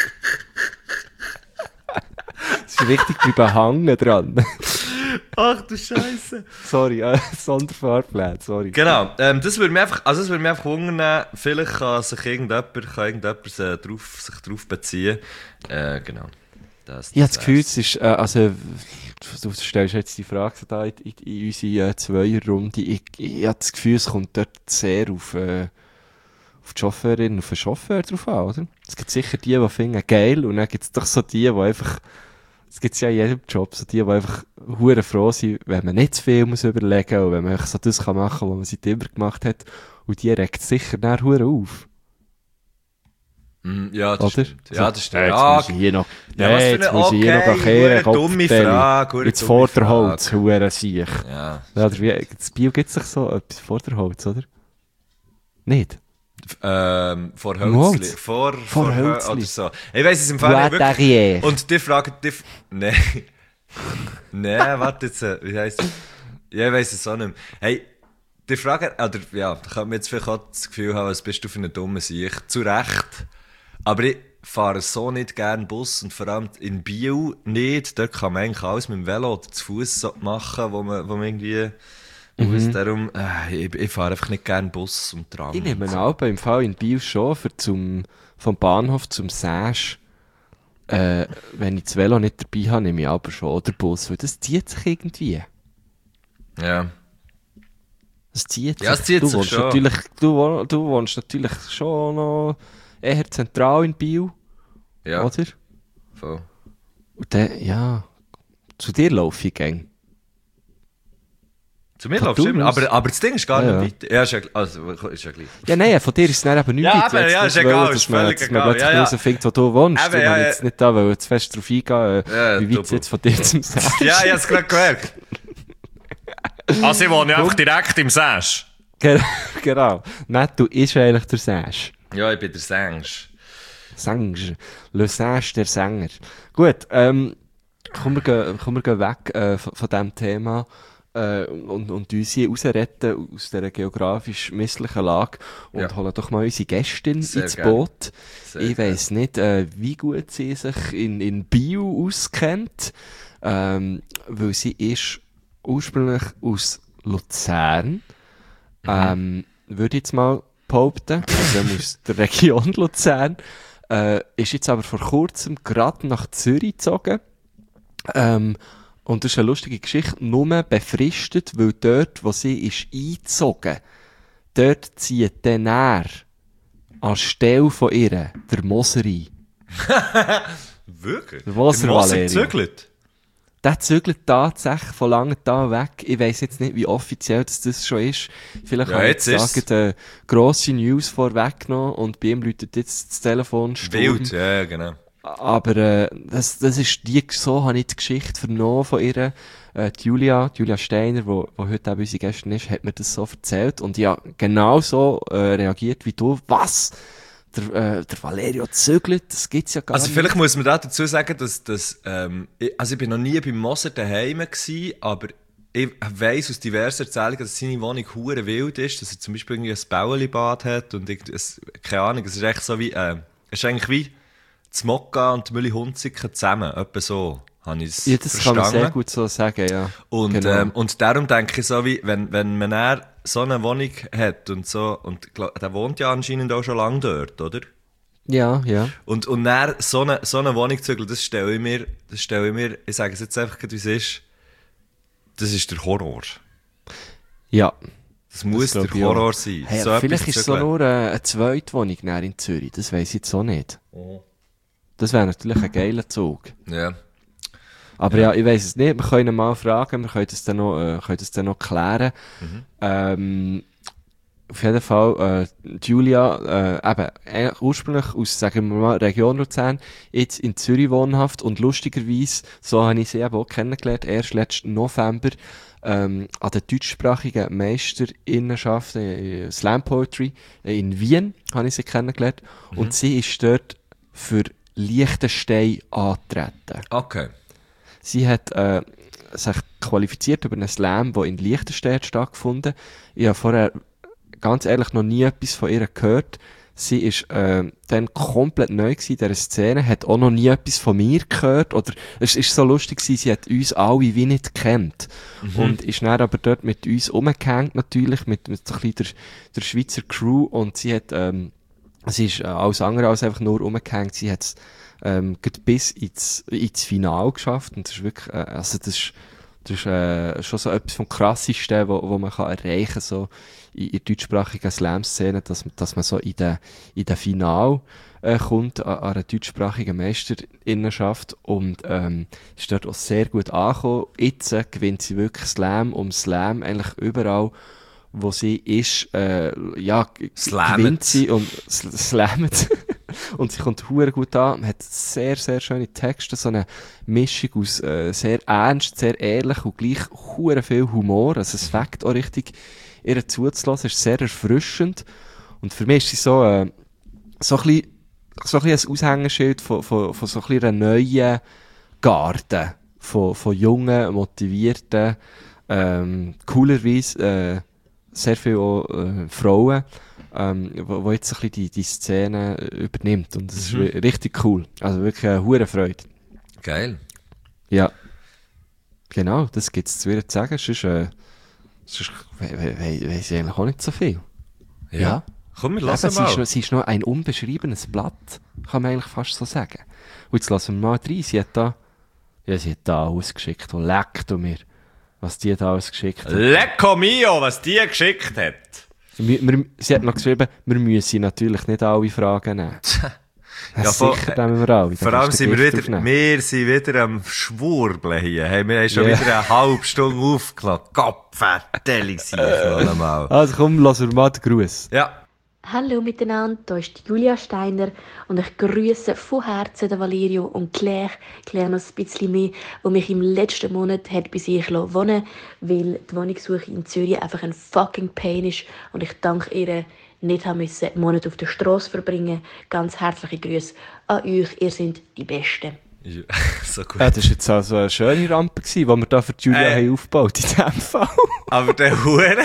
Es ist richtig bleiben hängen dran. Ach du Scheiße. Sorry, äh, Sonderfahrpläne, sorry. Genau, ähm, das würde mich einfach, also das würde mich einfach wundern, vielleicht kann sich irgendjemand, kann irgendjemand äh, drauf, sich drauf beziehen. Äh, genau. Das, Ich habe das Gefühl, wär's. es ist, äh, also, du stellst jetzt die Frage so da in, in, in unsere äh, Zweierrunde. Ich, ich habe das Gefühl, es kommt dort sehr auf, äh, auf die Chauffeurin, auf den Chauffeur drauf an, oder? Es gibt sicher die, die finden, geil, und dann gibt es doch so die, die einfach, es gibt ja in jedem Job, so die, die einfach hure froh sind, wenn man nicht zu viel muss überlegen und wenn man einfach so das kann machen, was man seit immer gemacht hat. Und die regt sicher dann hure auf. Mm, ja, das Oder? stimmt. Ja, das stimmt. Jetzt Ja, muss ich hier noch, ja, nee, was für jetzt eine- muss ich hier okay, noch kehren, hure dumme Kopfdeli. Frage, hure Jetzt dumme Vorderholz, Frage. hure Siech. ja. Ja, oder wie, das Bio gibt es doch so etwas, Vorderholz, oder? Nicht? Ähm, vor Im Hölzli. Holz? Vor, Vor vor Hö- Hölzli. oder so. Ich weiss es im Fall Bois nicht wirklich. derrière. Und die Frage, die, F- nee. nee, warte jetzt, äh, wie heisst es? Ja, ich weiss es auch nicht mehr. Hey, die Frage, oder, ja, da kann man jetzt vielleicht auch das Gefühl haben, was bist du für eine dumme Sicht. Zu Recht. Aber ich fahre so nicht gerne Bus und vor allem in Biel nicht. Dort kann man eigentlich alles mit dem Velo oder zu Fuß so machen, wo man, wo man irgendwie muss. Darum, äh, ich, ich fahre einfach nicht gerne Bus und Tram. Ich nehme und an, so. Alba im Fall in Biel schon, für zum, vom Bahnhof zum Säsch, äh, wenn ich das Velo nicht dabei habe, nehme ich aber schon oder Bus, weil das zieht sich irgendwie. Ja. Das zieht Ja, sich. es zieht du sich wohnst schon. Natürlich, du, wohn- du wohnst natürlich schon noch eher zentral in Biel, Ja, oder? voll. Und dann, ja, zu dir laufe ich gäng. Zu mir Von läufst du Thun immer, aus? aber, aber das Ding ist gar Ja, nicht weit. Ja, ist ja, also, ist ja gleich. Ja, nein, von dir ist es dann eben nicht Ja, weit. eben, Ich ja, wollte ist jetzt egal, wollen, ist dass man, völlig dass man egal. plötzlich Ja, ja. herausfindet, wo du wohnst. Eben, Du ja, wollen ja. jetzt nicht da, weil jetzt fest drauf eingehen, äh, Ja, wie weit es doppelt. jetzt von dir zum Säsch Ja, ich hab's gerade gemerkt. Also, ich wohne einfach direkt im Säsch. Ge- Genau. Netto ist eigentlich der Säsch. Ja, ich bin der Sängsch. Sänger. Le Säsch, der Sänger. Gut, ähm, kommen wir, gehen- kommen wir gehen weg äh, von, von diesem Thema äh, und, und uns hier rausretten aus dieser geografisch misslichen Lage und Ja. holen doch mal unsere Gästin Sehr ins gerne. Boot. Sehr Ich weiss nicht, äh, wie gut sie sich in, in Bio auskennt, ähm, weil sie ist ursprünglich aus Luzern. Ähm, würde ich jetzt mal behaupten, also aus der Region Luzern, äh, ist jetzt aber vor kurzem gerade nach Zürich gezogen. Ähm, und das ist eine lustige Geschichte, nur befristet, weil dort, wo sie ist eingezogen, dort zieht dann er anstelle von ihr der Moser ein. Wirklich? Der Moser Der Moser Valerio. zügelt? Der zügelt tatsächlich von lange da weg. Ich weiss jetzt nicht, wie offiziell das, das schon ist. Vielleicht Ja, habe ich jetzt jetzt ist's. sagen, äh, grosse News vorweggenommen und bei ihm läutet jetzt das Telefon stumm. Wild, ja, genau. Aber äh, das, das ist die, so habe ich die Geschichte vernommen von ihr. Äh, die Julia, die Julia Steiner, wo, wo heute auch unsere Gästin ist, hat mir das so erzählt und ja, genau so äh, reagiert wie du. Was? Der, äh, der Valerio zügelt, das gibt's ja gar Also nicht. vielleicht muss man da dazu sagen, dass, dass ähm, ich, also ich bin noch nie beim Moser daheim gsi, aber ich weiss aus diversen Erzählungen, dass seine Wohnung hure wild ist, dass er zum Beispiel irgendwie ein Bauelibad hat und ich, es, keine Ahnung, es ist echt so wie, äh, es ist eigentlich wie das Mokka und die Mülli Hunziken zusammen, etwa so, habe ich es Ja, das verstanden. kann man sehr gut so sagen, ja. Und, Genau. ähm, und darum denke ich so, wie, wenn, wenn man dann so eine Wohnung hat und so, und glaub, der wohnt ja anscheinend auch schon lange dort, oder? Ja, ja. Und, und dann so eine, so eine Wohnung zügeln, das stelle ich mir, das stelle ich mir, ich sage es jetzt einfach, wie es ist, das ist der Horror. Ja. Das muss Das der glaub ich auch. Horror sein. Hey, So vielleicht etwas ist es zu so zügeln. nur äh, eine Zweitwohnung näher in Zürich. Das weiss ich jetzt auch nicht. Das wäre natürlich ein geiler Zug. Ja. Aber ja, ich weiss es nicht. Wir können ihn mal fragen. Wir können das dann noch, äh, können das dann noch klären. Mhm. Ähm, auf jeden Fall, äh, Julia, äh, eben, eigentlich ursprünglich aus, sagen wir mal, Region Luzern, jetzt in Zürich wohnhaft und lustigerweise, so habe ich sie eben auch kennengelernt, erst letzten November, ähm, an der deutschsprachigen Meisterinnenschaft äh, Slam Poetry äh, in Wien habe ich sie kennengelernt. Mhm. Und sie ist dort für Liechtenstein angetreten. Okay. Sie hat äh, sich qualifiziert über einen Slam, der in Liechtenstein hat stattgefunden. Ich habe vorher ganz ehrlich noch nie etwas von ihr gehört. Sie ist äh, dann komplett neu gewesen in dieser Szene, hat auch noch nie etwas von mir gehört. Oder es ist so lustig gewesen, sie hat uns alle wie nicht gekannt. Mhm. Und ist dann aber dort mit uns umgehängt natürlich, mit, mit so ein bisschen der, der Schweizer Crew. Und sie hat, ähm, sie ist äh, alles andere als einfach nur umgehängt. Sie hat es ähm, gerade bis ins, ins Finale geschafft. Und das ist wirklich, äh, also das ist, das ist äh, schon so etwas vom Krassesten, wo, wo man kann erreichen kann, so in, in der deutschsprachigen Slam-Szene, dass, dass man so in den, in den Final äh, kommt, an, an einer deutschsprachigen Meisterinnenschaft und ähm, ist dort auch sehr gut angekommen. Jetzt äh, gewinnt sie wirklich Slam um Slam, eigentlich überall, wo sie ist, äh, ja, g- Slammet. gewinnt sie und sl- slammet. Und sie kommt hure gut an, hat sehr, sehr schöne Texte, so eine Mischung aus äh, sehr ernst, sehr ehrlich und gleich hure viel Humor. Also es fängt auch richtig, ihr zuzulassen, ist sehr erfrischend. Und für mich ist sie so, äh, so ein bisschen, so ein bisschen ein Aushängeschild von, von, von so ein bisschen einer neuen Garde, von, von jungen, motivierten, ähm, coolerweise, äh, sehr viele auch, äh, Frauen, ähm, wo, wo jetzt ein bisschen die, die Szene übernimmt. Und das Mhm. ist ri- richtig cool. Also wirklich eine hure Freude. Geil. Ja. Genau, das gibt's zu ihr zu sagen. Sonst, äh, sonst we we we weiss ich eigentlich auch nicht so viel. Ja. Ja. Komm, wir Eben, lassen sie, ist mal. noch, sie ist noch ein unbeschriebenes Blatt, kann man eigentlich fast so sagen. Und jetzt lassen wir mal rein. Sie hat da, ja, sie hat da alles geschickt. Und leckt du mir, was die da alles geschickt hat. Lecco mio, was die geschickt hat. Wir, wir, sie hat noch geschrieben, wir müssen natürlich nicht alle Fragen nehmen. Ja, voll- sicher nehmen wir alle. Vor Dann allem kannst du sind wir Gift wieder, aufnehmen. wir sind wieder am Schwurbeln hier. Hey, wir haben schon Ja. wieder eine halbe Stunde aufgeladen. Gottverdelig sind wir mal. Also komm, lassen wir mal den Gruß. Ja. Hallo miteinander, hier ist die Julia Steiner und ich grüße von Herzen den Valerio und Claire. Claire noch ein bisschen mehr, die mich im letzten Monat hat bei sich wohnen lassen, weil die Wohnungssuche in Zürich einfach ein fucking Pain ist und ich dank ihr nicht haben müssen einen Monat auf der Straße verbringen. Ganz herzliche Grüße an euch, ihr seid die Besten. Ja, so gut. Ja, das war jetzt also eine schöne Rampe, gewesen, die wir da für die Julia Äh. haben aufgebaut in diesem Fall. Aber der Hure.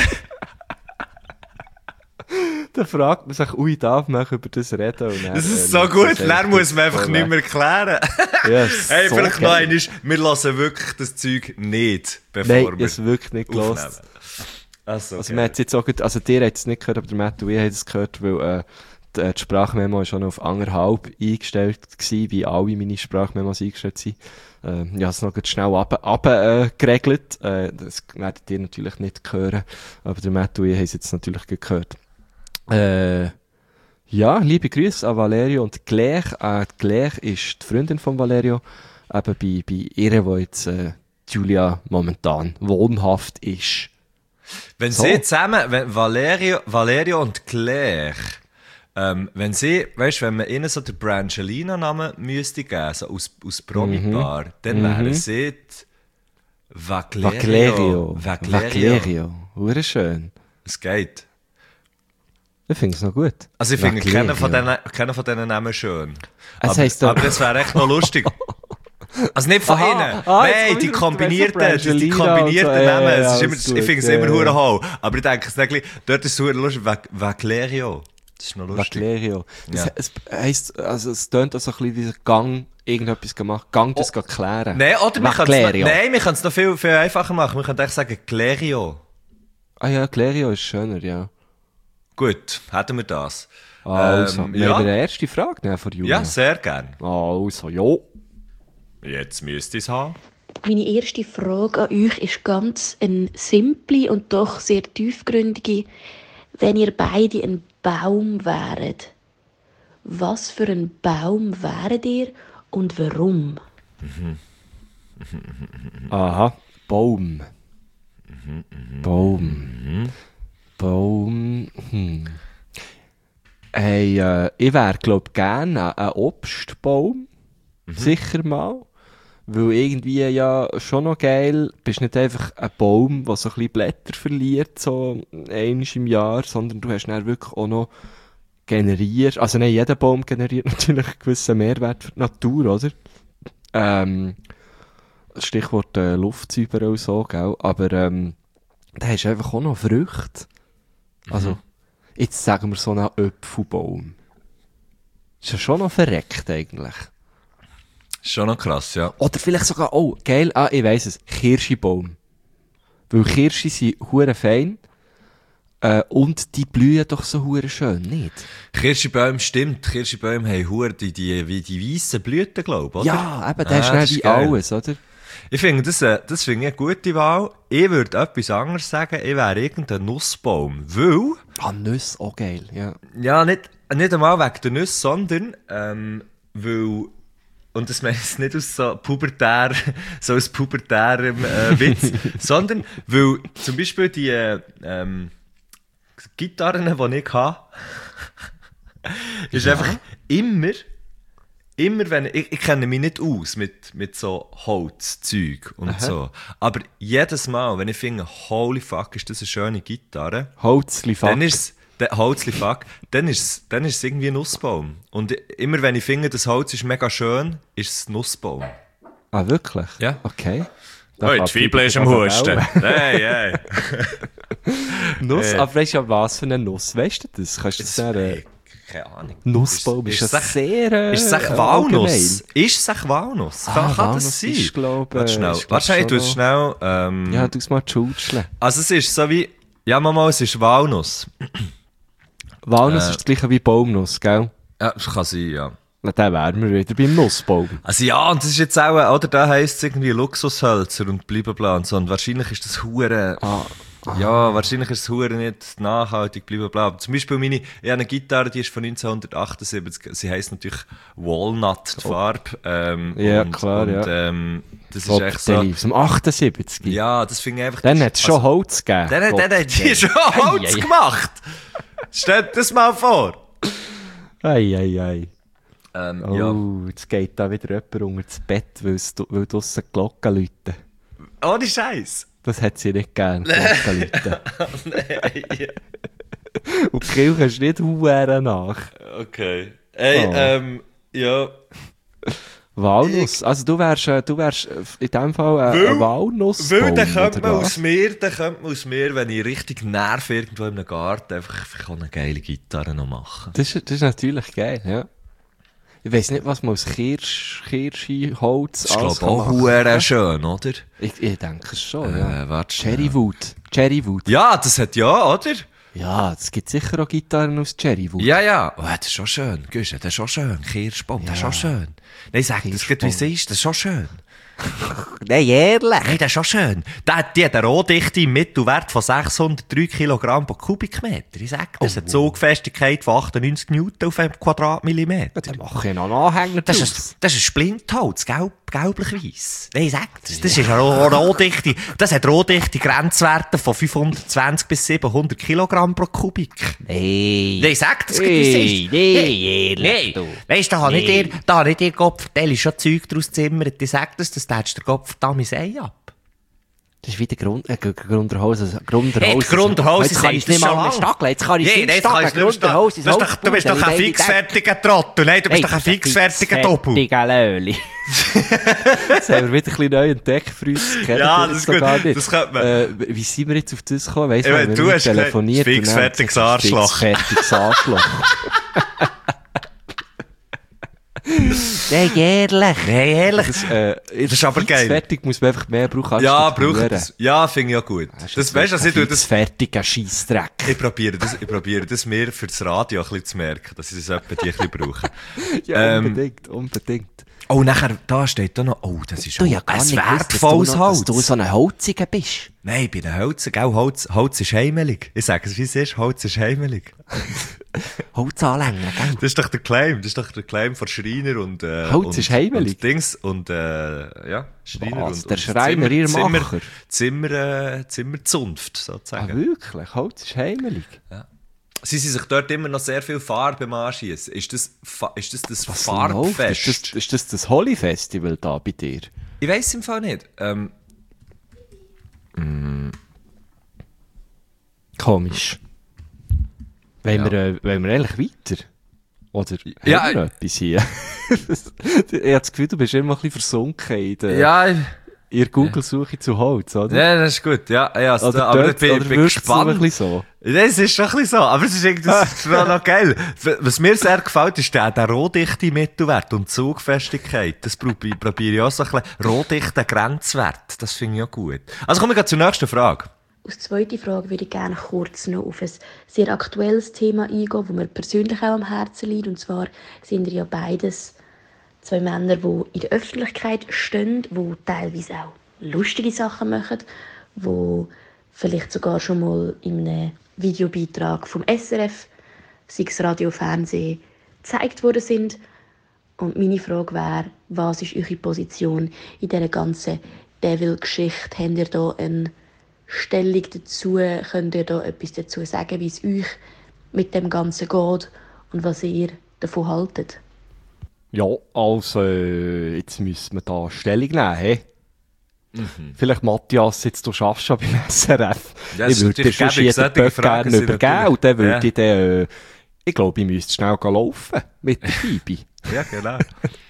Da fragt man sich, ui, darf man über das reden? Und dann, Das ist äh, so nimmt gut, das dann muss man einfach voll nicht weg. mehr klären. Ja, ist Hey, so vielleicht noch geil. einmal, wir lassen wirklich das Zeug nicht, bevor Nein, ich wir habe es wirklich nicht aufnehmen. gehört. Also, Also, okay. man hat's jetzt auch, gut- also, dir hat es nicht gehört, aber der Matt und ich haben es gehört, weil, äh, die, äh, die Sprachmemo war schon auf anderthalb eingestellt gewesen, wie alle meine Sprachmemos eingestellt sind. Äh, ich habe es noch ganz schnell runter, runter, äh, geregelt. Äh, das werdet ihr natürlich nicht hören, aber der Matt und ich haben es jetzt natürlich gehört. Äh, ja, liebe Grüße an Valerio und Claire. Äh, Claire ist die Freundin von Valerio, eben bei, bei ihr, wo jetzt, äh, Julia momentan wohnhaft ist. Wenn So. sie zusammen, wenn Valerio, Valerio und Claire, ähm, wenn sie, weißt du, wenn man ihnen so den Brangelina-Namen müsste geben, so aus, aus Promi-Paar, dann wären sie die Valerio. Valerio. Valerio. Hure schön. Es geht. Ich finde es noch gut. Also ich finde Valerio. keinen von diesen, keinen von diesen Namen schön. Es aber, heisst doch- aber das wäre echt noch lustig. Also nicht von Aha. ihnen. Ah, jetzt Nein, kommt die wieder- kombinierten, weißt du, die, die Brangelina kombinierten und so. Ja, Namen. ja, Es ist ja, immer, alles ich gut, finde es ja, immer ja. hure hohl. Aber ich denke, es ist wirklich, dort ist es hure lustig. Va- Valerio. Das ist noch lustig. Valerio. Das, Ja. Es heisst, also es tönt auch so ein bisschen wie ein Gang, irgendetwas gemacht. Gang, das oh. klären. Nein, oder wir können es Valerio. noch, nein, wir können es noch viel, viel einfacher machen. Wir können echt sagen, Clerio. Ah ja, Valerio ist schöner, ja. Gut, hätten wir das. Also, Ähm, wir ja. haben eine erste Frage nehmen von Julia. Ja, sehr gern. Also, jo. Jetzt müsste ich es haben. Meine erste Frage an euch ist ganz eine simple und doch sehr tiefgründige. Wenn ihr beide ein Baum wäret, was für ein Baum wäret ihr und warum? Aha, Baum. Baum. Baum. Hm. Hey, äh, ich wäre, glaub, gerne ein Obstbaum. Mhm. Sicher mal. Weil irgendwie ja schon noch geil, bist nicht einfach ein Baum, der so ein bisschen Blätter verliert, so einmal im Jahr, sondern du hast dann wirklich auch noch generiert, also nein, jeder Baum generiert natürlich einen gewissen Mehrwert für die Natur, oder? Ähm, Stichwort äh, Luftsäuber und so, gell? Aber ähm, da hast du einfach auch noch Früchte. Also, mhm. jetzt sagen wir so einen Apfelbaum. Ist ja schon noch verreckt eigentlich. Schon noch krass, ja. Oder vielleicht sogar, oh, geil, ah, ich weiss es, Kirschbaum. Weil Kirsche sind hure fein, äh, und die blühen doch so hure schön, nicht? Kirschbäume, stimmt, Kirschbäume haben hure die, die, wie die weissen Blüten, glaub, oder? Ja, eben, das ah, ist nicht wie alles, oder? Ich finde, das, äh, das finde ich eine gute Wahl. Ich würde etwas anderes sagen, ich wäre irgendein Nussbaum, weil... Ah, Nüsse, auch geil, ja. Ja, nicht, nicht einmal wegen der Nüsse, sondern, ähm, weil... Und das meine ich nicht aus so pubertär, so aus pubertärem äh, Witz, sondern weil zum Beispiel die äh, ähm, Gitarren, die ich habe, ist ja. einfach immer, immer wenn ich, ich kenne mich nicht aus mit, mit so Holzzeug und Aha. so, aber jedes Mal, wenn ich finde, holy fuck, ist das eine schöne Gitarre, Holzli fuck, dann ist Der Holzli fuck, dann ist es dann ist es irgendwie ein Nussbaum. Und immer wenn ich finde, das Holz ist mega schön, ist es ein Nussbaum. Ah, wirklich? Ja. Okay. Oh, die Zwiebel ist am Husten. Hey, hey. Nuss, äh. aber weißt du ja, was für eine Nuss? Weißt du das? Kannst du das sagen? Keine Ahnung. Nussbaum ist, ist, ist das sehr äh, Ist es echt Walnuss? Ist es echt Walnuss? Ah, kann, kann Walnuss das sein? Ist, glaub, Warte schnell. ist, glaub, Warte, ich tue es schnell. Ähm, ja, du es mal schutzeln. Also es ist so wie... Ja, Mama, es ist Walnuss. Walnuss äh, ist das gleiche wie Baumnuss, gell? Ja, das kann sein, ja. Na, dann wären wir wieder beim Nussbaum. Also ja, und das ist jetzt auch, oder da heisst es irgendwie Luxushölzer und blablabla und so. Und wahrscheinlich ist das hure, ah, ah. ja, wahrscheinlich ist das hure nicht nachhaltig, blablabla. Zum Beispiel meine, ich habe eine Gitarre, die ist von neunzehnhundertachtundsiebzig, sie heisst natürlich Walnut, die Farbe. Ähm, ja, und, klar, und, ja. Ähm, das Gott, ist echt so. Aus dem achtundsiebzig. Ja, das finde ich einfach... Dann hat es schon also, Holz gegeben. Dann, dann hat die schon Holz ei, ei. gemacht. Stell dir das mal vor. Ei, ei, ei. Ähm, oh, ja. jetzt geht da wieder jemand unter das Bett, weil draussen die Glocken läuten. Ohne Scheiß. Das hat sie nicht gern, Glocken läuten. Nein. Und die Kirche ist nicht huere nach. Okay. Ey, oh. ähm, ja. Walnuss. Also du wärst, du wärst in dem Fall ein, ein Walnussbaum. Weil dann könnte man was? aus mir, dann könnte man aus mir, wenn ich richtig nerv irgendwo in einem Garten, einfach, einfach eine geile Gitarre noch machen. Das ist, das ist natürlich geil, ja. Ich weiss nicht, was man aus Kirsch, Kirsche-Holz Das ist, glaube ich, auch huere schön, oder? Ich, ich denke es schon, ja. Äh, warte Cherrywood. Cherrywood. Ja, das hat ja, oder? Ja, es gibt sicher auch Gitarren aus Cherrywood. Ja, ja. Oh, das ist schon schön. Güsche, das ist schon schön. Kirschbaum, das ist schon schön. Nein, sag das geht, wie es ist, das ist schon schön. Nein, ehrlich. Nein, das ist schon schön. Der hat die hat einen rohdichten Mittelwert von sechshundertdrei Kilogramm pro Kubikmeter. Ich sag, das oh, hat eine Zugfestigkeit von achtundneunzig Newton auf einem Quadratmillimeter. Ja, dann mache ich noch einen Anhänger das ist, das ist ein Splintholz, gelb, gelblich-weiss. Nein, ich sag, das, das ist eine rohdichte, das hat rohdichte Grenzwerte von fünfhundertzwanzig bis siebenhundert Kilogramm pro Kubik. Nein. Nein, ich sag, das geht, wie es ist. Nein, nein, nein. Weisst du, da habe ich dir, da habe ich dir Kopf, der ist schon Zeug draus zimmert. Ich sag das, das tätst der Kopf da mein Ei ab. Das ist wieder Grund, äh, Grunderhose. Grunderhose. Hey, Grunderhose jetzt kann ich es nicht mal mehr stackeln. Jetzt kann ich es nee, nicht stackeln. Grunderhose du, du bist doch ein fixfertiger Trottel. Nein, du bist hey, doch ein fixfertiger Doppel. Fixfertiger Löli. Jetzt haben wir wieder ein bisschen neu entdeckt für uns. Ja, das ist gut. Das könnte man. Äh, wie sind wir jetzt auf das gekommen? Weiss man, du hast telefoniert. Fixfertiges Arschloch. Fixfertiges Arschloch. Nein, ehrlich. Nein, ehrlich. Das, äh, das ist aber geil. Fertig muss man einfach mehr brauchen. Ja, braucht das. Ja, finde ich auch gut. Das, das weißt du, also ich tue das. Fertiger Scheissdreck. Ich probiere das, ich probiere das mir für das Radio ein bisschen zu merken, dass ich das etwa die ein bisschen brauche. Ja, ähm, unbedingt, unbedingt. Oh, nachher, da steht da noch, oh, das ist Du ja ein gar nicht gewusst, dass du, wertvolles noch, dass Holz. du so ein Holziger bist. Nein, ich bin ein Holzer, gell? Holz, Holz ist heimelig. Ich sage es, wie es ist, Holz ist heimelig. Holz anlängen, gell? Das ist doch der Claim, das ist doch der Claim von Schreiner und, äh, Holz und, ist heimelig? und Dings und, äh, ja, Schreiner Was, und, der und Schreiner, ihr Zimmer, Macher? Zimmer, äh, Zimmerzunft, Ah, sozusagen. wirklich? Holz ist heimelig? Sie sind sich dort immer noch sehr viel Farbe am Anschiessen. Ist das, Fa- ist das das Was läuft? Farbfest? Ist das, ist das das Holy Festival da bei dir? Ich weiss im Fall nicht. Ähm, Komisch. Wollen, Ja. wir, äh, wollen wir eigentlich weiter? Oder Ja, haben wir noch etwas hier? Ich habe das Gefühl, du bist immer ein bisschen versunken in der, ja, in der Google-Suche zu Holz, oder? ja, das ist gut. Ja, ja, also, Oder, aber dort, ich bin, oder bin wirkt es so ein gespannt. bisschen so? Das ist schon ein bisschen so, aber es ist irgendwie das ist noch noch geil. Was mir sehr gefällt, ist der, der rohdichte Mittelwert und die Zugfestigkeit. Das probiere probiere ich auch so ein bisschen. Rohdichter Grenzwert, das finde ich auch gut. Also kommen wir zur nächsten Frage. Als zweite Frage würde ich gerne kurz noch auf ein sehr aktuelles Thema eingehen, das mir persönlich auch am Herzen liegt. Und zwar sind wir ja beides zwei Männer, die in der Öffentlichkeit stehen, die teilweise auch lustige Sachen machen, die vielleicht sogar schon mal in einem Videobeitrag vom S R F, sei es Radio, Fernsehen, gezeigt worden sind. Und meine Frage wäre, was ist eure Position in dieser ganzen Devil-Geschichte? Habt ihr da eine Stellung dazu? Könnt ihr da etwas dazu sagen, wie es euch mit dem Ganzen geht und was ihr davon haltet? Ja, also, äh, jetzt müssen wir da Stellung nehmen, hä? Vielleicht, Matthias, jetzt du schaffst schon beim S R F. Ja, ich es ist würde dir natürlich sonst gäbig, jeden solche Böck Fragen gerne sind übergeben natürlich- und dann würde Ja. ich dann, äh, ich glaube, ich müsste schnell gehen laufen mit der Bibi. Ja, genau.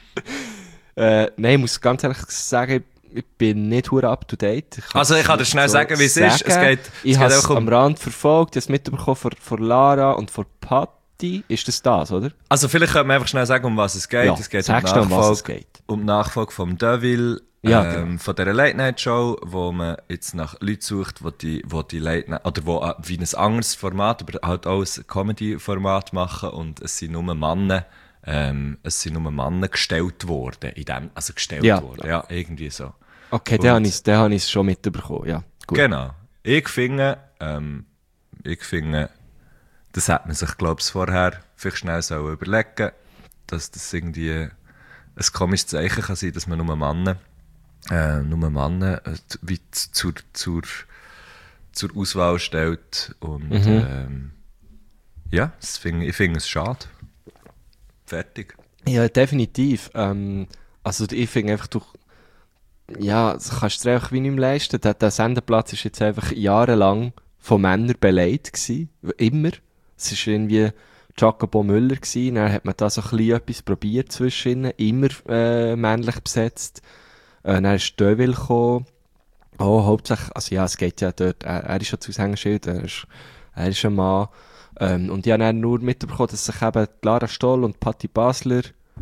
äh, nein, ich muss ganz ehrlich sagen, ich bin nicht hure up to date. Ich Also, ich kann dir nicht schnell sagen, wie es ist. Es sagen. geht- es ich geht habe es einfach um- am Rand verfolgt, ich habe es mitbekommen von, von Lara und von Patti. Ist das das, oder? Also vielleicht könnte man einfach schnell sagen, um was es geht. Ja, es geht um sag die schnell, um was es Nachfolge, geht. um die Nachfolge vom Devil, Ja, ähm, genau. von dieser Late-Night-Show, wo man jetzt nach Leuten sucht, wo die, wo die Late-Night, oder wo äh, wie ein anderes Format, aber halt auch ein Comedy-Format machen und es sind nur Männer, ähm, es sind nur Männer gestellt worden, in dem, also gestellt Ja. worden, ja, irgendwie so. Okay, Und- dann habe ich es dann habe ich es schon mitbekommen, ja. Gut. Genau. Ich finde, ähm, ich finde, das hat man sich, glaube ich, vorher vielleicht schnell so überlegen, dass das irgendwie ein komisches Zeichen kann sein, dass man nur Männer, äh, nur Männer äh, wie z- zur, zur, zur Auswahl stellt. Und ähm, ja, das finde, ich finde es schade. Fertig. Ja, definitiv. Ähm, also ich finde einfach, du, ja, das kannst du dir einfach wie nicht mehr leisten. Der, der Sendeplatz war jetzt einfach jahrelang von Männern beleidigt gewesen. Immer. Es war irgendwie Jacobo Müller gewesen. Dann hat man da so ein bisschen etwas probiert zwischen ihnen. Immer äh, männlich besetzt. Äh, dann ist Deville gekommen. Oh, hauptsächlich, also ja, es geht ja dort, er, er ist ja zu Aushängeschild, er ist, er ist ein Mann. Ähm, und ich habe dann nur mitbekommen, dass sich eben Lara Stoll und Patti Basler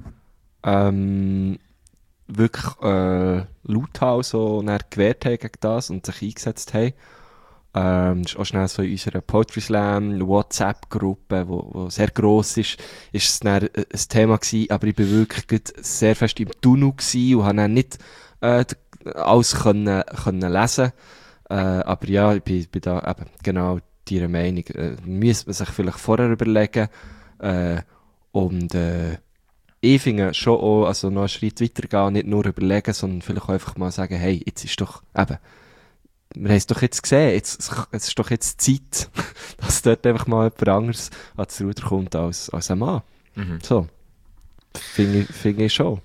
ähm, wirklich äh, lauthals so dann gewehrt haben gegen das und sich eingesetzt haben. Ähm, das ist auch schnell so in unserer Poetry Slam WhatsApp-Gruppe, wo, wo sehr gross ist, ist es dann ein Thema gewesen, aber ich war wirklich gerade sehr fest im Tunnel gewesen und habe dann nicht äh, alles können, können lesen. Äh, aber ja, ich bin, bin da eben genau deiner Meinung. Äh, müsste man sich vielleicht vorher überlegen. Äh, und äh, ich finde schon auch, also noch einen Schritt weiter gehen, nicht nur überlegen, sondern vielleicht auch einfach mal sagen, hey, jetzt ist doch, eben, wir haben es doch jetzt gesehen, jetzt, es ist doch jetzt Zeit, dass dort einfach mal jemand anderes ans Ruder kommt als, als ein Mann. Mhm. So. Finde ich, finde ich schon.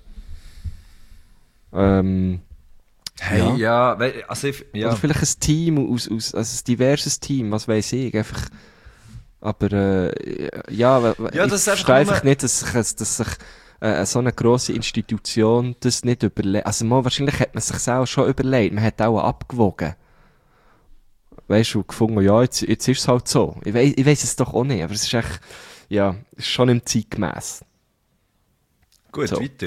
Ähm, Hey, Ja. ja, we- also ich, ja. Oder vielleicht ein Team, aus, aus, also ein diverses Team, was weiß ich, einfach. Aber äh, ja, we- we- Ja, ich das ist einfach verstehe nur- einfach nicht, dass sich, dass sich äh, so eine grosse Institution das nicht überlegt. Also mal, wahrscheinlich hat man sich auch schon überlegt, man hat auch abgewogen. Weißt du, gefunden, ja, jetzt, jetzt ist es halt so. Ich weiss, ich weiss es doch auch nicht, aber es ist echt, ja, es ist schon im zeitgemäss. Gut, So. weiter.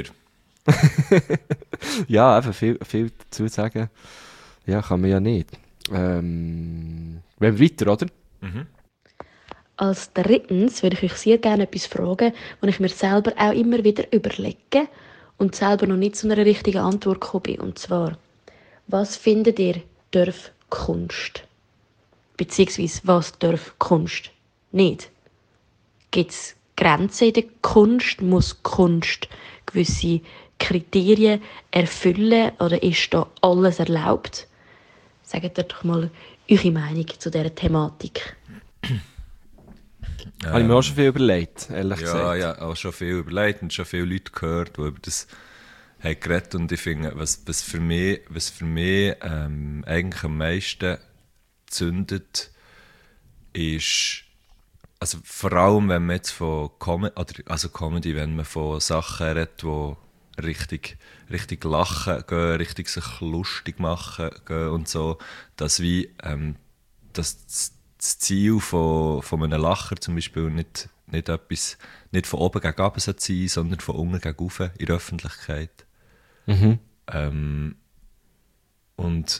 Ja, einfach viel, viel dazu sagen, ja, kann man ja nicht. Ähm, wollen wir weiter, oder? Als drittens würde ich euch sehr gerne etwas fragen, was ich mir selber auch immer wieder überlege. und selber noch nicht zu einer richtigen Antwort gekommen bin. Und zwar, was findet ihr, darf Kunst? Beziehungsweise, was darf Kunst nicht? Gibt es Grenzen in der Kunst? Muss Kunst gewisse Kriterien erfüllen oder ist da alles erlaubt? Sagt ihr doch mal eure Meinung zu dieser Thematik. Ähm, Habe ich mir auch schon viel überlegt, ehrlich ja, gesagt. Ja, auch schon viel überlegt und schon viele Leute gehört, die über das haben geredet. Und ich finde, was, was für mich, was für mich ähm, eigentlich am meisten zündet, ist, also vor allem, wenn man jetzt von Com- oder, also Comedy, wenn man von Sachen redet, die richtig, richtig lachen gehen, richtig sich lustig machen gehen und so, dass wie ähm, dass das Ziel von, von einem Lacher zum Beispiel nicht, nicht etwas, nicht von oben gegen unten sein sollte, sondern von unten gegen oben in der Öffentlichkeit. Mhm. Ähm, und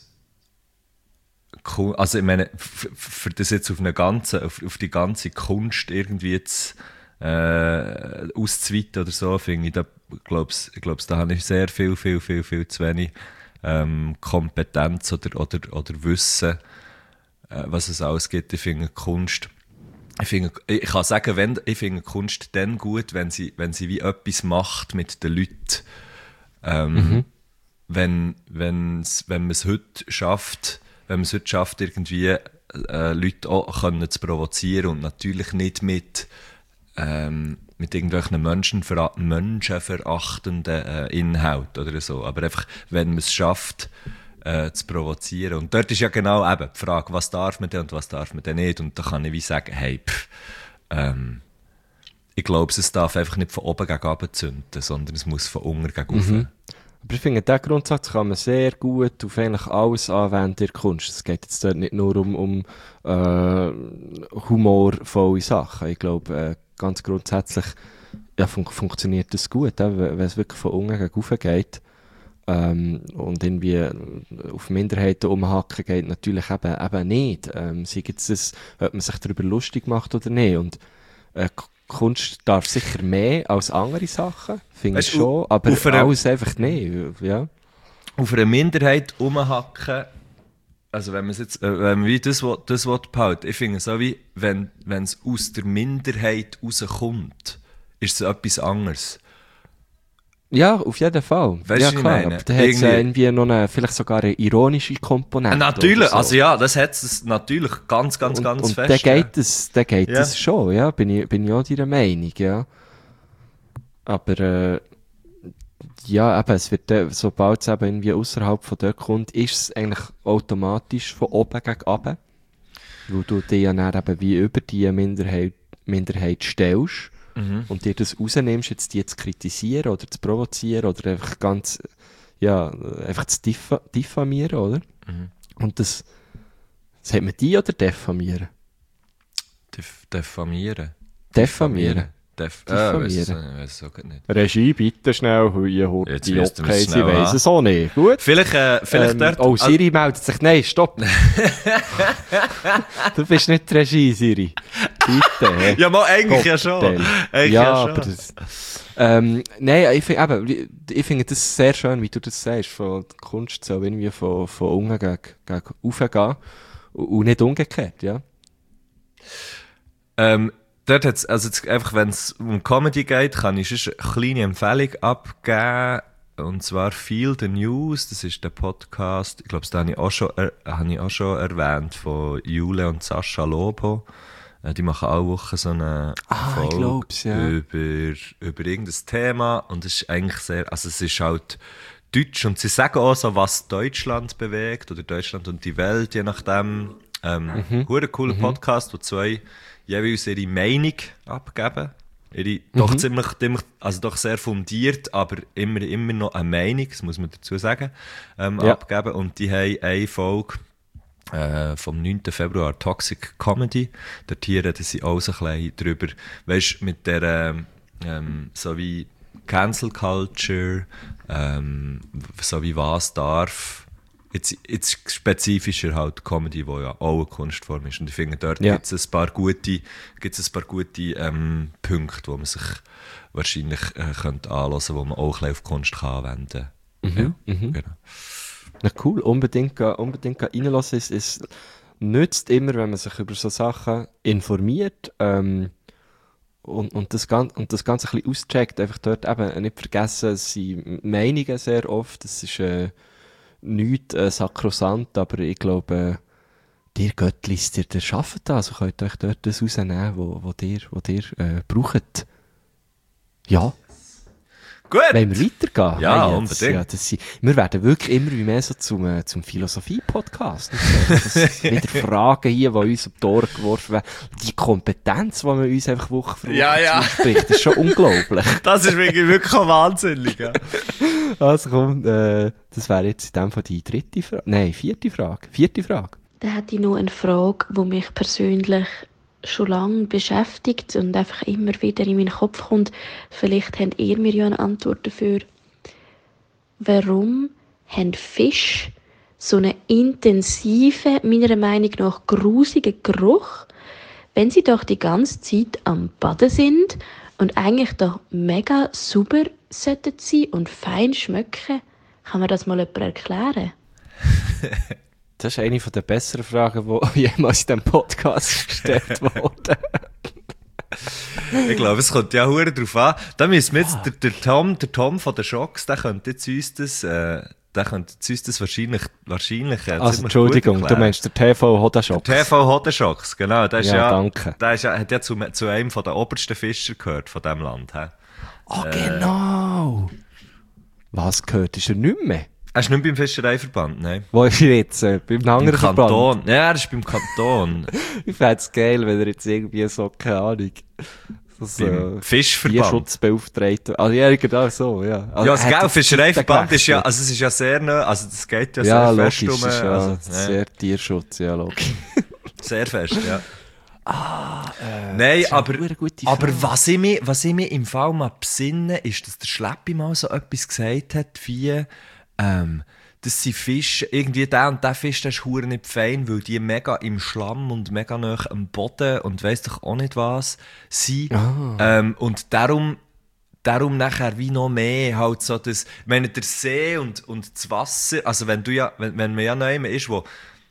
also ich meine, f- für das jetzt auf, eine ganze, auf, auf die ganze Kunst irgendwie jetzt äh, auszuweiten oder so, finde ich, da, glaub's, ich glaube, da habe ich sehr viel, viel, viel, viel zu wenig ähm, Kompetenz oder, oder, oder Wissen, äh, was es alles gibt. Ich finde Kunst, ich, finde, ich kann sagen, wenn, ich finde Kunst dann gut, wenn sie, wenn sie wie etwas macht mit den Leuten. Ähm, mhm. wenn, wenn's, wenn man es heute schafft, wenn man es heute schafft, irgendwie äh, Leute auch können zu provozieren und natürlich nicht mit, ähm, mit irgendwelchen Menschenvera- menschenverachtenden äh, Inhalten oder so, aber einfach, wenn man es schafft, äh, zu provozieren. Und dort ist ja genau eben die Frage, was darf man denn und was darf man denn nicht, und da kann ich wie sagen, hey, pff, ähm, ich glaube, es darf einfach nicht von oben gegen unten zünden, sondern es muss von unten gegen oben. Mhm. Aber ich finde, diesen Grundsatz kann man sehr gut auf eigentlich alles anwenden in der Kunst. Es geht jetzt dort nicht nur um, um äh, humorvolle Sachen. Ich glaube, äh, ganz grundsätzlich ja, fun- funktioniert das gut, äh, wenn es wirklich von unten gegen oben geht. Ähm, und irgendwie auf Minderheiten umhacken geht natürlich eben, eben nicht. Ähm, sei jetzt das, ob man sich darüber lustig macht oder nicht. Und äh, Kunst darf sicher mehr als andere Sachen, finde ich Weißt du, schon, aber auf einer- alles einfach nicht, ja. Auf einer Minderheit rumhacken, also wenn man es jetzt, äh, wenn man wie das, will- das will behalten, ich finde so wie, wenn es aus der Minderheit rauskommt, ist es etwas anderes. Ja, auf jeden Fall. Weißt ja, du, was ich klar, meine? aber da hat es Irgendwie- irgendwie noch eine, vielleicht sogar eine ironische Komponente. Äh, natürlich, oder so. also ja, das hat es natürlich ganz, ganz, und, ganz und fest. dann ja. geht es, dann geht Ja. es schon, ja, bin ich, bin ich auch deiner Meinung, ja. Aber, äh, ja, eben, es wird, dann, sobald es eben irgendwie außerhalb von dort kommt, ist es eigentlich automatisch von oben gegen unten. Weil du dich ja dann eben wie über die Minderheit, Minderheit stellst Mhm. und dir das rausnimmst, jetzt die zu kritisieren oder zu provozieren oder einfach ganz, ja, einfach zu diffa diffamieren, oder? Mhm. Und das, sagt man die oder diffamieren? Def diffamieren. Diffamieren. Def Diffamieren. Äh, weiss es- äh, weiss es auch grad nicht. Regie, bitte schnell, hier holt Jetzt die müssten wir okay, es sie schnell weiss an. es auch nicht. Gut. Vielleicht, äh, vielleicht Ähm, dort... oh, Siri meldet sich. Nein, stopp. Du bist nicht die Regie, Siri. Bitte. hä? ja, mal, eigentlich ja schon. Cocktail. Eigentlich ja, ja, schon. aber das... Ähm, nein, ich finde eben, ich finde das sehr schön, wie du das sagst, von der Kunst so irgendwie von, von unten gegen, gegen raufgehen und und nicht umgekehrt, ja. Ähm, dort hat's, also jetzt einfach, wenn es um Comedy geht, kann ich sonst eine kleine Empfehlung abgeben. Und zwar Feel the News, das ist der Podcast, ich glaube, das habe ich auch schon, er, habe ich auch schon erwähnt, von Jule und Sascha Lobo. Äh, Die machen alle Woche so eine Ah, ich Folge glaub's, ja. über, über irgendein Thema. Und es ist eigentlich sehr, also es ist halt Deutsch und sie sagen auch so, was Deutschland bewegt oder Deutschland und die Welt, je nachdem. Ähm, Mhm. Hure cooler Podcast, wo zwei jeweils ihre Meinung abgeben. Ihre doch Mhm. ziemlich, ziemlich, also doch sehr fundiert, aber immer, immer noch eine Meinung, das muss man dazu sagen, ähm, Ja. abgeben. Und die haben eine Folge äh, vom neunten Februar, Toxic Comedy. Dort hier reden sie auch so ein bisschen drüber, weißt du, mit der, ähm, so wie Cancel Culture, ähm, so wie was darf jetzt, jetzt spezifischer halt Comedy, die ja auch eine Kunstform ist. Und ich finde, dort Ja. gibt es ein paar gute, gibt's ein paar gute ähm, Punkte, wo man sich wahrscheinlich äh, könnte anhören, wo man auch ein bisschen auf Kunst kann anwenden kann. Mhm, mhm. Genau. Na cool, unbedingt, gehen- unbedingt gehen reinlassen. Es, es nützt immer, wenn man sich über so Sachen informiert ähm, und, und, das Ganze, und das Ganze ein bisschen auscheckt. Einfach dort eben nicht vergessen, es sind Meinungen sehr oft. Es ist äh, nichts äh, sakrosant, aber ich glaube, äh, ihr Göttlis, ihr, ihr schafft das. Also könnt ihr euch dort das rausnehmen, wo, wo ihr, wo ihr äh, braucht. Ja. Gut! Wollen wir weitergehen? Ja, Hey, unbedingt. Ja, das sind, wir werden wirklich immer wie mehr so zum, äh, zum Philosophie-Podcast. und so. Das ist wieder Fragen hier, die uns um die Ohren geworfen werden. Die Kompetenz, die man uns einfach Woche für Woche Ja, ja. zuspricht, ist schon unglaublich. Das ist wirklich, wirklich wahnsinnig. Ja. Also komm, äh, das wäre jetzt in dem Fall die dritte Frage. Nein, vierte Frage. Vierte Frage. Dann hätte ich noch eine Frage, die mich persönlich schon lange beschäftigt und einfach immer wieder in meinen Kopf kommt. Vielleicht habt ihr mir ja eine Antwort dafür. Warum haben Fische so einen intensiven, meiner Meinung nach grusigen Geruch, wenn sie doch die ganze Zeit am Baden sind und eigentlich doch mega sauber sollten sein und fein schmecken? Kann mir das mal jemand erklären? Das ist eine der besseren Fragen, die jemals in diesem Podcast gestellt wurde. Ich glaube, es kommt ja hure drauf an. Da müssen wir jetzt, der, der Tom, der Tom von den Schocks, der könnte jetzt uns das, äh, der könnte jetzt uns das wahrscheinlich, wahrscheinlich, äh, Also, ziemlich Entschuldigung, gut du erklären. meinst der T V Hodaschock. T V Hodenschocks, genau. Der ist Ja, ja, danke. Der ist ja, hat ja zu, zu einem von den obersten Fischern gehört von diesem Land. He? Ah, genau! Was gehört? Ist er nicht mehr? Er ist nicht beim Fischereiverband, nein. Wo ist er jetzt? Äh, beim Beim anderen Verband? Kanton. Ja, er ist beim Kanton. Ich fände es geil, wenn er jetzt irgendwie so, keine Ahnung, so, beim so Fischverband. Tierschutzbeauftragter. Also, ja, genau so, ja. Also, Ja, er das hat gell, jetzt Fischereiverband den ist ja, gewechselt. also es ist ja sehr, ne, also das geht ja, Ja, sehr logisch, fest um, ist ja also, ja, sehr Tierschutz, ja, logisch. sehr fest, ja. Ah, äh, Nein, das ist aber, eine gute aber Frage. was ich mir, was ich mir im Fall mal besinne, ist, dass der Schleppi mal so etwas gesagt hat, wie, ähm, dass sie Fische, irgendwie der und der Fisch, der ist hure nicht fein, weil die mega im Schlamm und mega nah am Boden und weiss doch auch nicht was sind. Ah. Ähm, und darum, darum nachher wie noch mehr halt so das, ich meine, der See und, und das Wasser, also wenn du ja, wenn, wenn man ja neu ist, wo,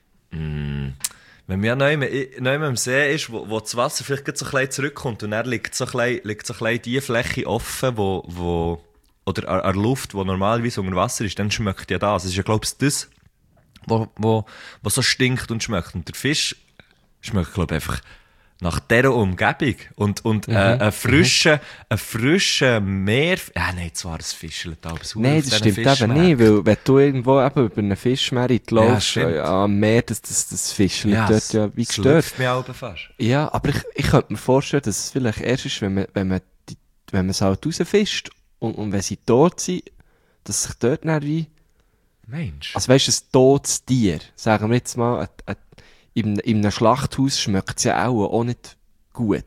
mm, wenn man ja neu neu am See ist, wo, wo das Wasser vielleicht gerade so ein bisschen zurückkommt und dann liegt so ein bisschen, liegt so ein bisschen die Fläche offen, wo, wo oder an, an der Luft, die normalerweise unter Wasser ist, dann schmeckt ja das. Es ist ja, glaube ich, das, wo, wo, wo so stinkt und schmeckt. Und der Fisch schmeckt, glaube ich, einfach nach dieser Umgebung. Und, und Mhm. äh, ein frischer, ein frischer Meer... Ja, nein, zwar das Fischelt, aber es Nein, das stimmt eben nicht, weil wenn du irgendwo eben über einen Fischmerit läufst, stimmt. äh, am Meer, das, das, das Fischchen Ja, dort ja wie es gestört. lüpft mich auch fast. Ja, aber ich, ich könnte mir vorstellen, dass es vielleicht erst ist, wenn man, wenn man, die, wenn man es halt rausfischt und, und wenn sie tot sind, dass sich dort dann wie, Mensch. also weißt du, ein totes Tier, sagen wir jetzt mal, ein, ein, in, in einem Schlachthaus schmeckt es ja auch, auch nicht gut.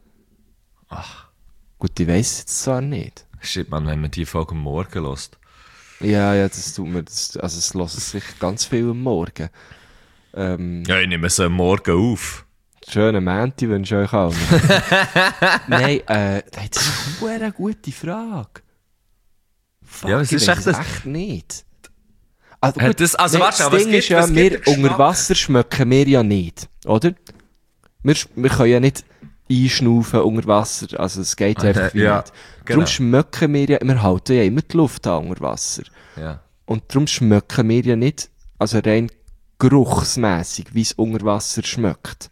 Ach. Gut, ich weiss es jetzt zwar nicht. Shit, man, wenn man die Folge am Morgen hört. Ja, ja, das tut mir, das, also es hören sich ganz viel am Morgen. Ähm, Ja, ich nehme es am Morgen auf. Schönen Mänti wünsche ich euch allen. Nein, äh, das ist eine gute Frage. Fuck, Ja, es ich ist weiss echt es das- echt nicht. Also, Hat das- also warte, das aber es Ding gibt- ist ja, es gibt wir den Geschmack. unter Wasser schmecken wir ja nicht, oder? Wir, sch- wir können ja nicht einschnaufen unter Wasser, also es geht Aha, einfach wie ja, nicht. genau. Darum schmecken wir ja, wir halten ja immer die Luft an unter Wasser. Ja. Und darum schmecken wir ja nicht, also rein geruchsmässig, wie es unter Wasser schmeckt.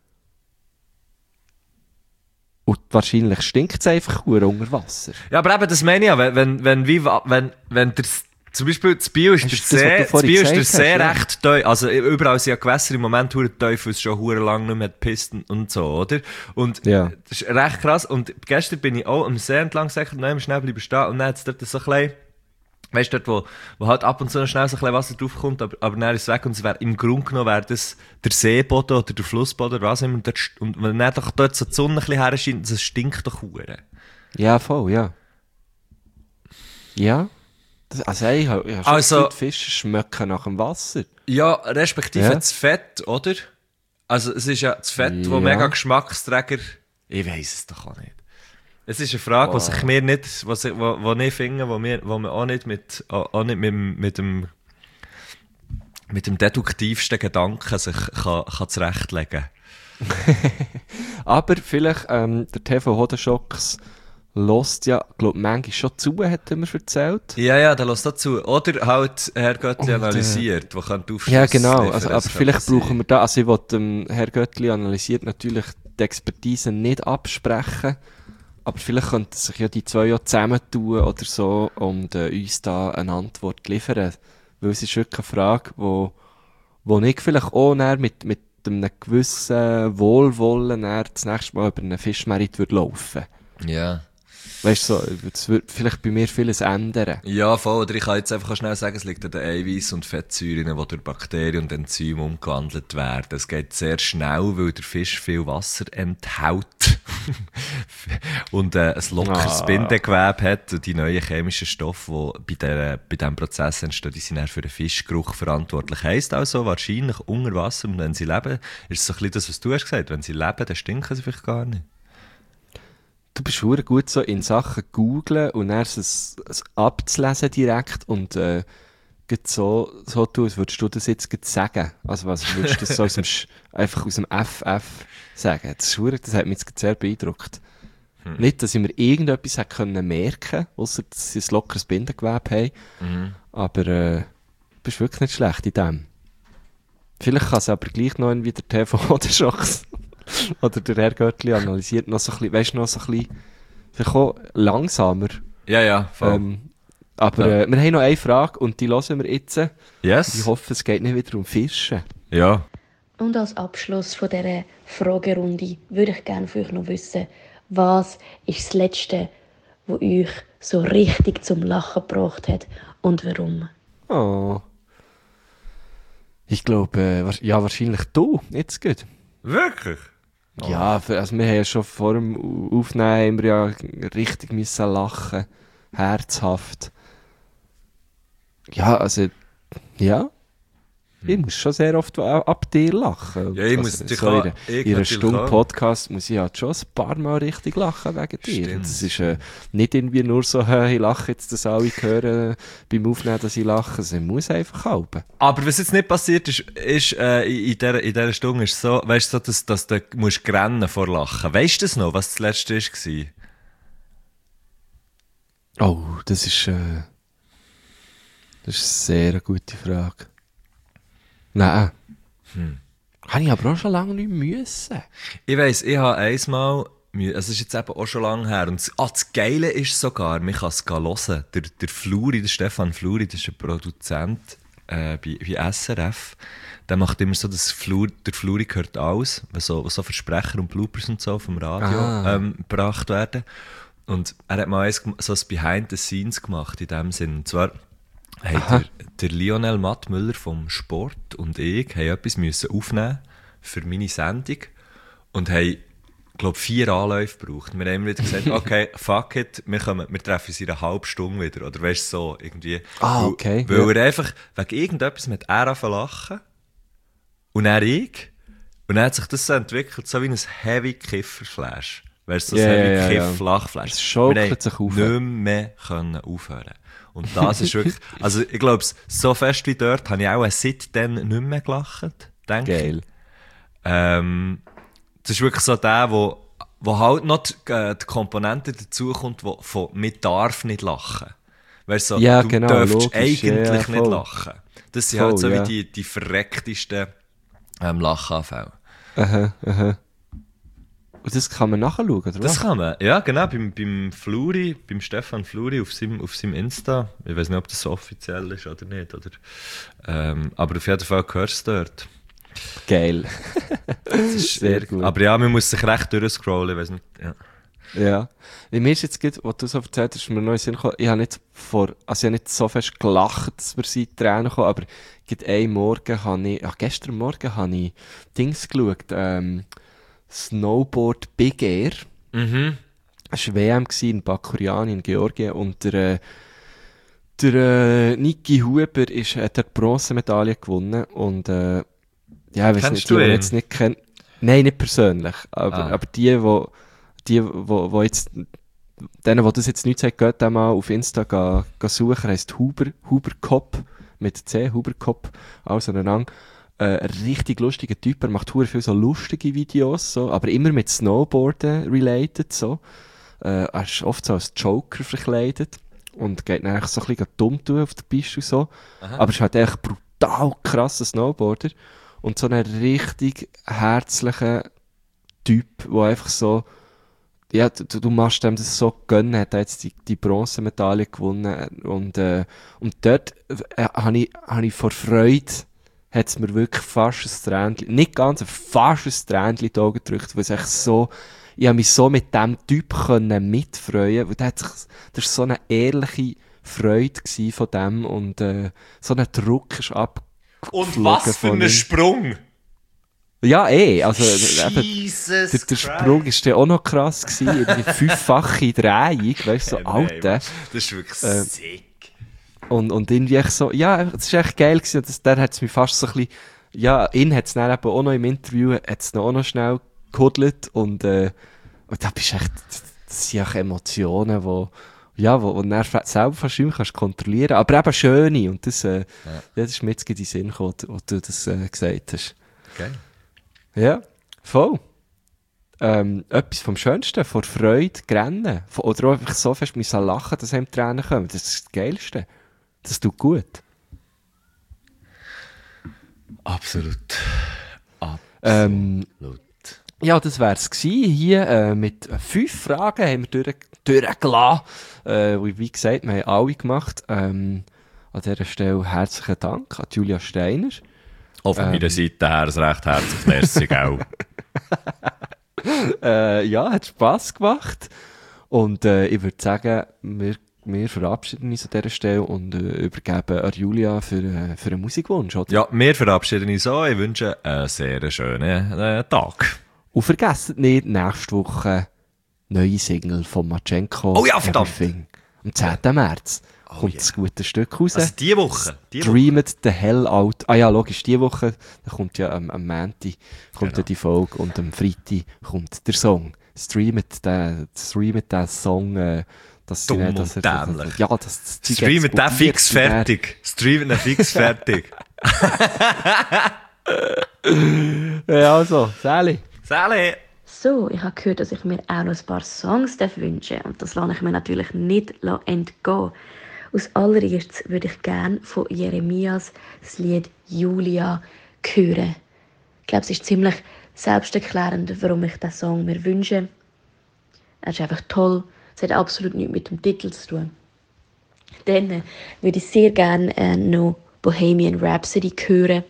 Und wahrscheinlich stinkt es einfach nur unter Wasser. Ja, aber eben, das meine ich ja, wenn, wenn, wenn, wie, wenn, wenn der, zum Beispiel, das Bio ist Hast der du das, was See, du das vorhin Bio ist der gesagt See hast, ja? recht tief, also überall sind ja Gewässer im Moment hure tief, weil es schon hure lang nicht mehr Pisten und so, oder? Und Ja. das ist recht krass. Und gestern bin ich auch am See entlang gesagt, nein, schnell bleiben stehen und dann hat es dort so ein bisschen, weißt du, dort, wo, wo halt ab und zu noch schnell so ein bisschen Wasser draufkommt, aber, aber dann ist es weg und es wäre, im Grunde genommen wäre das der Seeboden oder der Flussboden oder was immer. Und, dort, st- und wenn dann doch dort so die Sonne ein bisschen her scheint, das stinkt doch hure. Ja, voll, ja. Ja, Das, also ich habe hab schon Also- also, die Fische schmecken nach dem Wasser. Ja, respektive Ja. das Fett, oder? Also es ist ja das Fett, Ja. wo mega Geschmacksträger... Ich weiss es doch auch nicht. Es ist eine Frage, Wow. die sich mir nicht... Was ich, wo, wo ich finde, wo, wir, wo man auch nicht mit... Auch auch nicht mit, dem- mit dem... mit dem deduktivsten Gedanken sich kann, kann zurechtlegen. Aber vielleicht, ähm, der T V Hodenschocks lässt ja, glaube ich, manchmal schon zu, hat er mir erzählt. Ja, ja, dann lass dazu. Oder halt Herr Göttli Und, äh, analysiert, wo kann du Ja, genau. Also, aber vielleicht brauchen wir da, also ich wollte dem Herr Göttli analysiert natürlich die Expertise nicht absprechen, aber vielleicht könnten sich ja die zwei ja zusammentun oder so und äh, uns da eine Antwort liefern. Weil es ist wirklich eine Frage, wo, wo ich vielleicht auch näher mit, mit einem gewissen Wohlwollen näher das nächste Mal über einen Fischmerit würde laufen. Ja. Weißt du, so, es würde vielleicht bei mir vieles ändern. Ja, voll. Oder ich kann jetzt einfach schnell sagen, es liegt an den Eiweiß- und Fettsäuren, die durch Bakterien und Enzyme umgewandelt werden. Es geht sehr schnell, weil der Fisch viel Wasser enthält. und äh, ein lockeres Ah. Bindegewebe hat. Und die neuen chemischen Stoffe, die bei, der, bei diesem Prozess entstehen, die sind dann für den Fischgeruch verantwortlich. Heisst also, wahrscheinlich unter Wasser, und wenn sie leben, ist es so ein bisschen das, was du hast gesagt. Wenn sie leben, dann stinken sie vielleicht gar nicht. Du bist verdammt gut so in Sachen googlen und dann es, es abzulesen direkt und äh, grad so, so tun, als würdest du das jetzt grad sagen. Also was würdest du das so aus dem Sch- einfach aus dem F F sagen? Das, ist verdammt, das hat mich jetzt grad sehr beeindruckt. Hm. Nicht, dass ich mir irgendetwas hätte können merken, ausser dass sie ein lockeres Bindegewebe haben, Mhm. aber äh, du bist wirklich nicht schlecht in dem. Vielleicht kann es aber gleich noch irgendwie der T V Hodenschocks oder der Herr Göttli analysiert noch so ein bisschen, weißt du, noch so ein bisschen, vielleicht auch langsamer. Ja, ja, voll. Ähm, aber Ja. äh, wir haben noch eine Frage und die hören wir jetzt. yes. Ich hoffe, es geht nicht wieder um Fischen. Ja. Und als Abschluss von dieser Fragerunde würde ich gerne von euch noch wissen, was ist das Letzte, was euch so richtig zum Lachen gebracht hat und warum? Oh. Ich glaube, äh, wa- ja, wahrscheinlich du, jetzt gut. Wirklich? Ja, für- also wir haben ja schon vor dem Au- Aufnehmen haben wir ja richtig müssen lachen. Herzhaft. Ja, also, ja. Ich muss schon sehr oft a- ab dir lachen. Ja, ich Also, muss natürlich so in auch- einer- ich In einer natürlich Stunde auch. Podcast muss ich halt schon ein paar Mal richtig lachen wegen dir. Stimmt. Und das ist äh, nicht irgendwie nur so, äh, ich lache jetzt, dass alle hören äh, beim Aufnehmen, dass ich lache. Es muss einfach halten. Aber was jetzt nicht passiert ist, ist äh, in, in, dieser, in dieser Stunde ist so, weißt du, so, dass, dass du musst rennen vor Lachen. Weißt du das noch, was das letzte war? Oh, das ist, äh, das ist eine sehr gute Frage. Nein. Hm. Habe ich aber auch schon lange nicht müssen. Ich weiss, ich habe einmal, mü- es ist jetzt eben auch schon lange her, und das, ah, das Geile ist sogar, man kann es hören. Der, der Fluri, der Stefan Fluri, das ist ein Produzent äh, bei, bei S R F. Der macht immer so, dass Flur, der Fluri gehört alles, wenn so, so Versprecher und Bloopers und so vom Radio Ah. ähm, gebracht werden. Und er hat mal eins, gem- so ein Behind the Scenes gemacht in dem Sinn. Und zwar hat der, der Lionel Mattmüller vom Sport und ich haben etwas müssen aufnehmen für meine Sendung und haben, glaube vier Anläufe gebraucht. Wir haben immer wieder gesagt, okay, fuck it, wir, kommen, wir treffen uns in einer halben Stunde wieder. Oder weißt du, so irgendwie. Ah, Weil- okay, Weil ja. er einfach wegen irgendetwas mit er angefangen zu lachen und er ich. Und dann hat sich das so entwickelt, so wie ein Heavy-Kiffer-Flash. Weißt du, so ein Ja, ja, ja, ja. Heavy-Kiff-Lachflash. Es schaukelt Wir sich haben auf. nicht mehr können aufhören. Und das ist wirklich, also ich glaube, so fest wie dort habe ich auch seitdem nicht mehr gelacht, denke ich. Geil. Ähm, das ist wirklich so der, wo, wo halt noch die, äh, die Komponente dazukommt, wo von «mir darf nicht lachen». Weißt du, so, Ja, du genau, darfst logisch, eigentlich ja, ja, nicht voll. lachen. Das sind Voll, halt so ja. wie die, die verrecktesten ähm, Lachanfälle. Aha, aha. Und das kann man nachschauen, oder Das was? kann man, ja genau, beim, beim Fluri, beim Stefan Fluri auf seinem, auf seinem Insta, ich weiß nicht, ob das so offiziell ist oder nicht, oder, ähm, aber auf jeden Fall hörst du dort. Geil. Das ist Sehr gut. Aber ja, man muss sich recht durchscrollen, ich weiß nicht, ja. Ja. Wie mir ist jetzt gerade, was du so erzählt hast, ist mir neu Sinn gekommen, ich habe nicht vor, also ich habe nicht so fest gelacht, dass wir seit Tränen kommen, aber gerade einen Morgen habe ich, ach, gestern Morgen habe ich Dings geschaut, ähm, Snowboard Big Air. Mhm. Es war W M in Bakuriani in Georgien und der, äh, Der äh, Niki Huber ist, hat die Bronzemedaille gewonnen und äh, ja, ich weiss Kennst nicht, du die, die ihn? jetzt nicht kennen. Nein, nicht persönlich, aber, Ah. aber die, wo, die, wo, wo jetzt, denen, die das jetzt nicht sagen, geht mal auf Insta ga, ga suchen, heisst Huber, Huber Cop, mit C, Huber Cop, alles aneinander. Äh, ein richtig lustiger Typ, er macht hure viel so lustige Videos, so, aber immer mit Snowboarden related, so. Äh, er ist oft so als Joker verkleidet und geht dann eigentlich so ein bisschen dumm tun auf der Piste und so. Aha. Aber ist halt echt brutal krasser Snowboarder und so ein richtig herzlicher Typ, der einfach so, ja, du, du machst dem das so gönnen, hat er jetzt die, die Bronzemedaille gewonnen und, äh, und dort äh, habe ich, hab ich vor Freude, hat es mir wirklich fast ein Tränchen, nicht ganz, aber fast ein Tränchen in die Augen gedrückt, weil es echt so, ich habe mich so mit diesem Typ können mitfreuen, weil der hat sich, das war so eine ehrliche Freude gewesen von dem und äh, so ein Druck ist ab. Und was für von ein ihm. Sprung! Ja, eh, also eben, Jesus der, der Sprung ist dann auch noch krass gewesen, irgendwie fünffache Drehung, weißt du, so Alter. Das ist wirklich Ähm, sick. Und, und irgendwie echt so, ja, das ist echt geil gewesen. Und das, der hat es mir fast so ein bisschen, ja, ihn hat es dann eben auch noch im Interview, hat es noch, auch noch schnell gehudelt und, äh, und da bist du echt, das sind echt Emotionen, wo, ja, wo, wo du dann selber fast nicht mehr kannst kontrollieren, aber eben schöne und das, äh, ja. das ist mir jetzt in den Sinn gekommen, wo du das äh, gesagt hast. Geil. Ja, voll. Ähm, etwas vom Schönsten, vor Freude, Grennen. Von, oder auch einfach so fest müssen lachen, dass einem Tränen kommen. Das ist das Geilste. Das tut gut. Absolut. Ähm, Absolut. ja, das wär's gewesen. Hier äh, mit fünf Fragen haben wir durch, durchgelassen. Äh, wie, wie gesagt, wir haben alle gemacht. Ähm, an dieser Stelle herzlichen Dank an Julia Steiner. Auch von Ähm. meiner Seite her ein recht herzliches Merci, gell? Äh, ja, hat Spass gemacht. Und äh, ich würde sagen, wir, wir verabschieden uns an dieser Stelle und äh, übergeben an Julia für, äh, für einen Musikwunsch. Oder? Ja, wir verabschieden uns auch. Ich wünsche einen sehr schönen äh, Tag. Und vergesst nicht, nächste Woche neue Single von Matschenko. Oh ja, verdammt! Everything. Am zehnten März Oh kommt yeah. das gute Stück raus. Also diese Woche. Die Woche. Dreamed the hell out. Ah ja, logisch, diese Woche, da kommt ja am, am Montag kommt Genau. ja die Folge und am Freitag kommt der Song. Streamet den, streamet den Song, äh, dass Dumm sie und dass er- dass- dämlich. Ja, das, das Zeug Streamen den explodiert fix und dann- fertig. Streamen den fix fertig. Ja, also, Sally. Sally! So, ich habe gehört, dass ich mir auch noch ein paar Songs wünschen darf. Und das lasse ich mir natürlich nicht entgehen. Aus allererstes würde ich gerne von Jeremias das Lied «Julia» hören. Ich glaube, es ist ziemlich selbsterklärend, warum ich diesen Song mir wünsche. Er ist einfach toll. Es hat absolut nichts mit dem Titel zu tun. Dann äh, würde ich sehr gerne äh, noch «Bohemian Rhapsody» hören.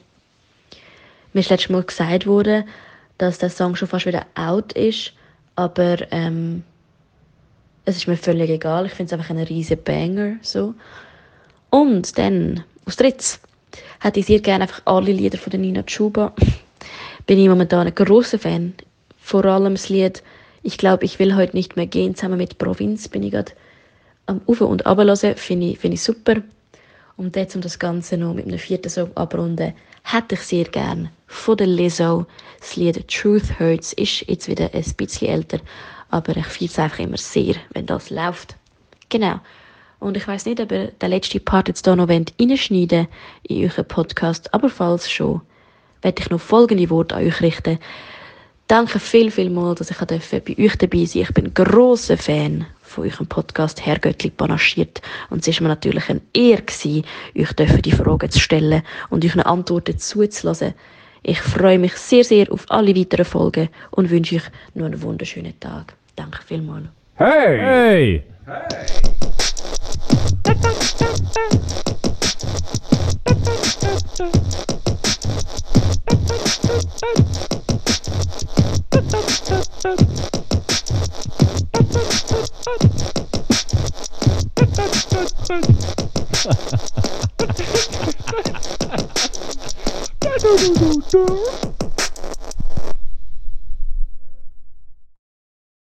Mir ist letztes Mal gesagt worden, dass der Song schon fast wieder out ist, aber ähm, es ist mir völlig egal. Ich finde es einfach ein riesen Banger. So. Und dann, aus drittes, hätte ich sehr gerne einfach alle Lieder von der Nina Chuba. Bin ich momentan ein grosser Fan. Vor allem das Lied «Ich glaube, ich will heute nicht mehr gehen» zusammen mit «Provinz» bin ich gerade am Auf- und Runterhören. Finde ich, finde ich super. Und jetzt, um das Ganze noch mit einem vierten Song abrunden, hätte ich sehr gerne von der Lizzo das Lied «Truth Hurts». Ist jetzt wieder ein bisschen älter, aber ich fühle es einfach immer sehr, wenn das läuft. Genau. Und ich weiss nicht, ob ihr den letzten Part jetzt hier noch reinschneiden wollt in euren Podcast, aber falls schon, werde ich noch folgende Worte an euch richten. Danke viel, viel mal, dass ich bei euch dabei sein durfte. Ich bin ein grosser Fan von eurem Podcast «Herr Göttli panaschiert». Und es war mir natürlich eine Ehre, euch die Fragen zu stellen und euch Antworten zuzulassen. Ich freue mich sehr, sehr auf alle weiteren Folgen und wünsche euch noch einen wunderschönen Tag. Danke vielmals. Hey! Hey!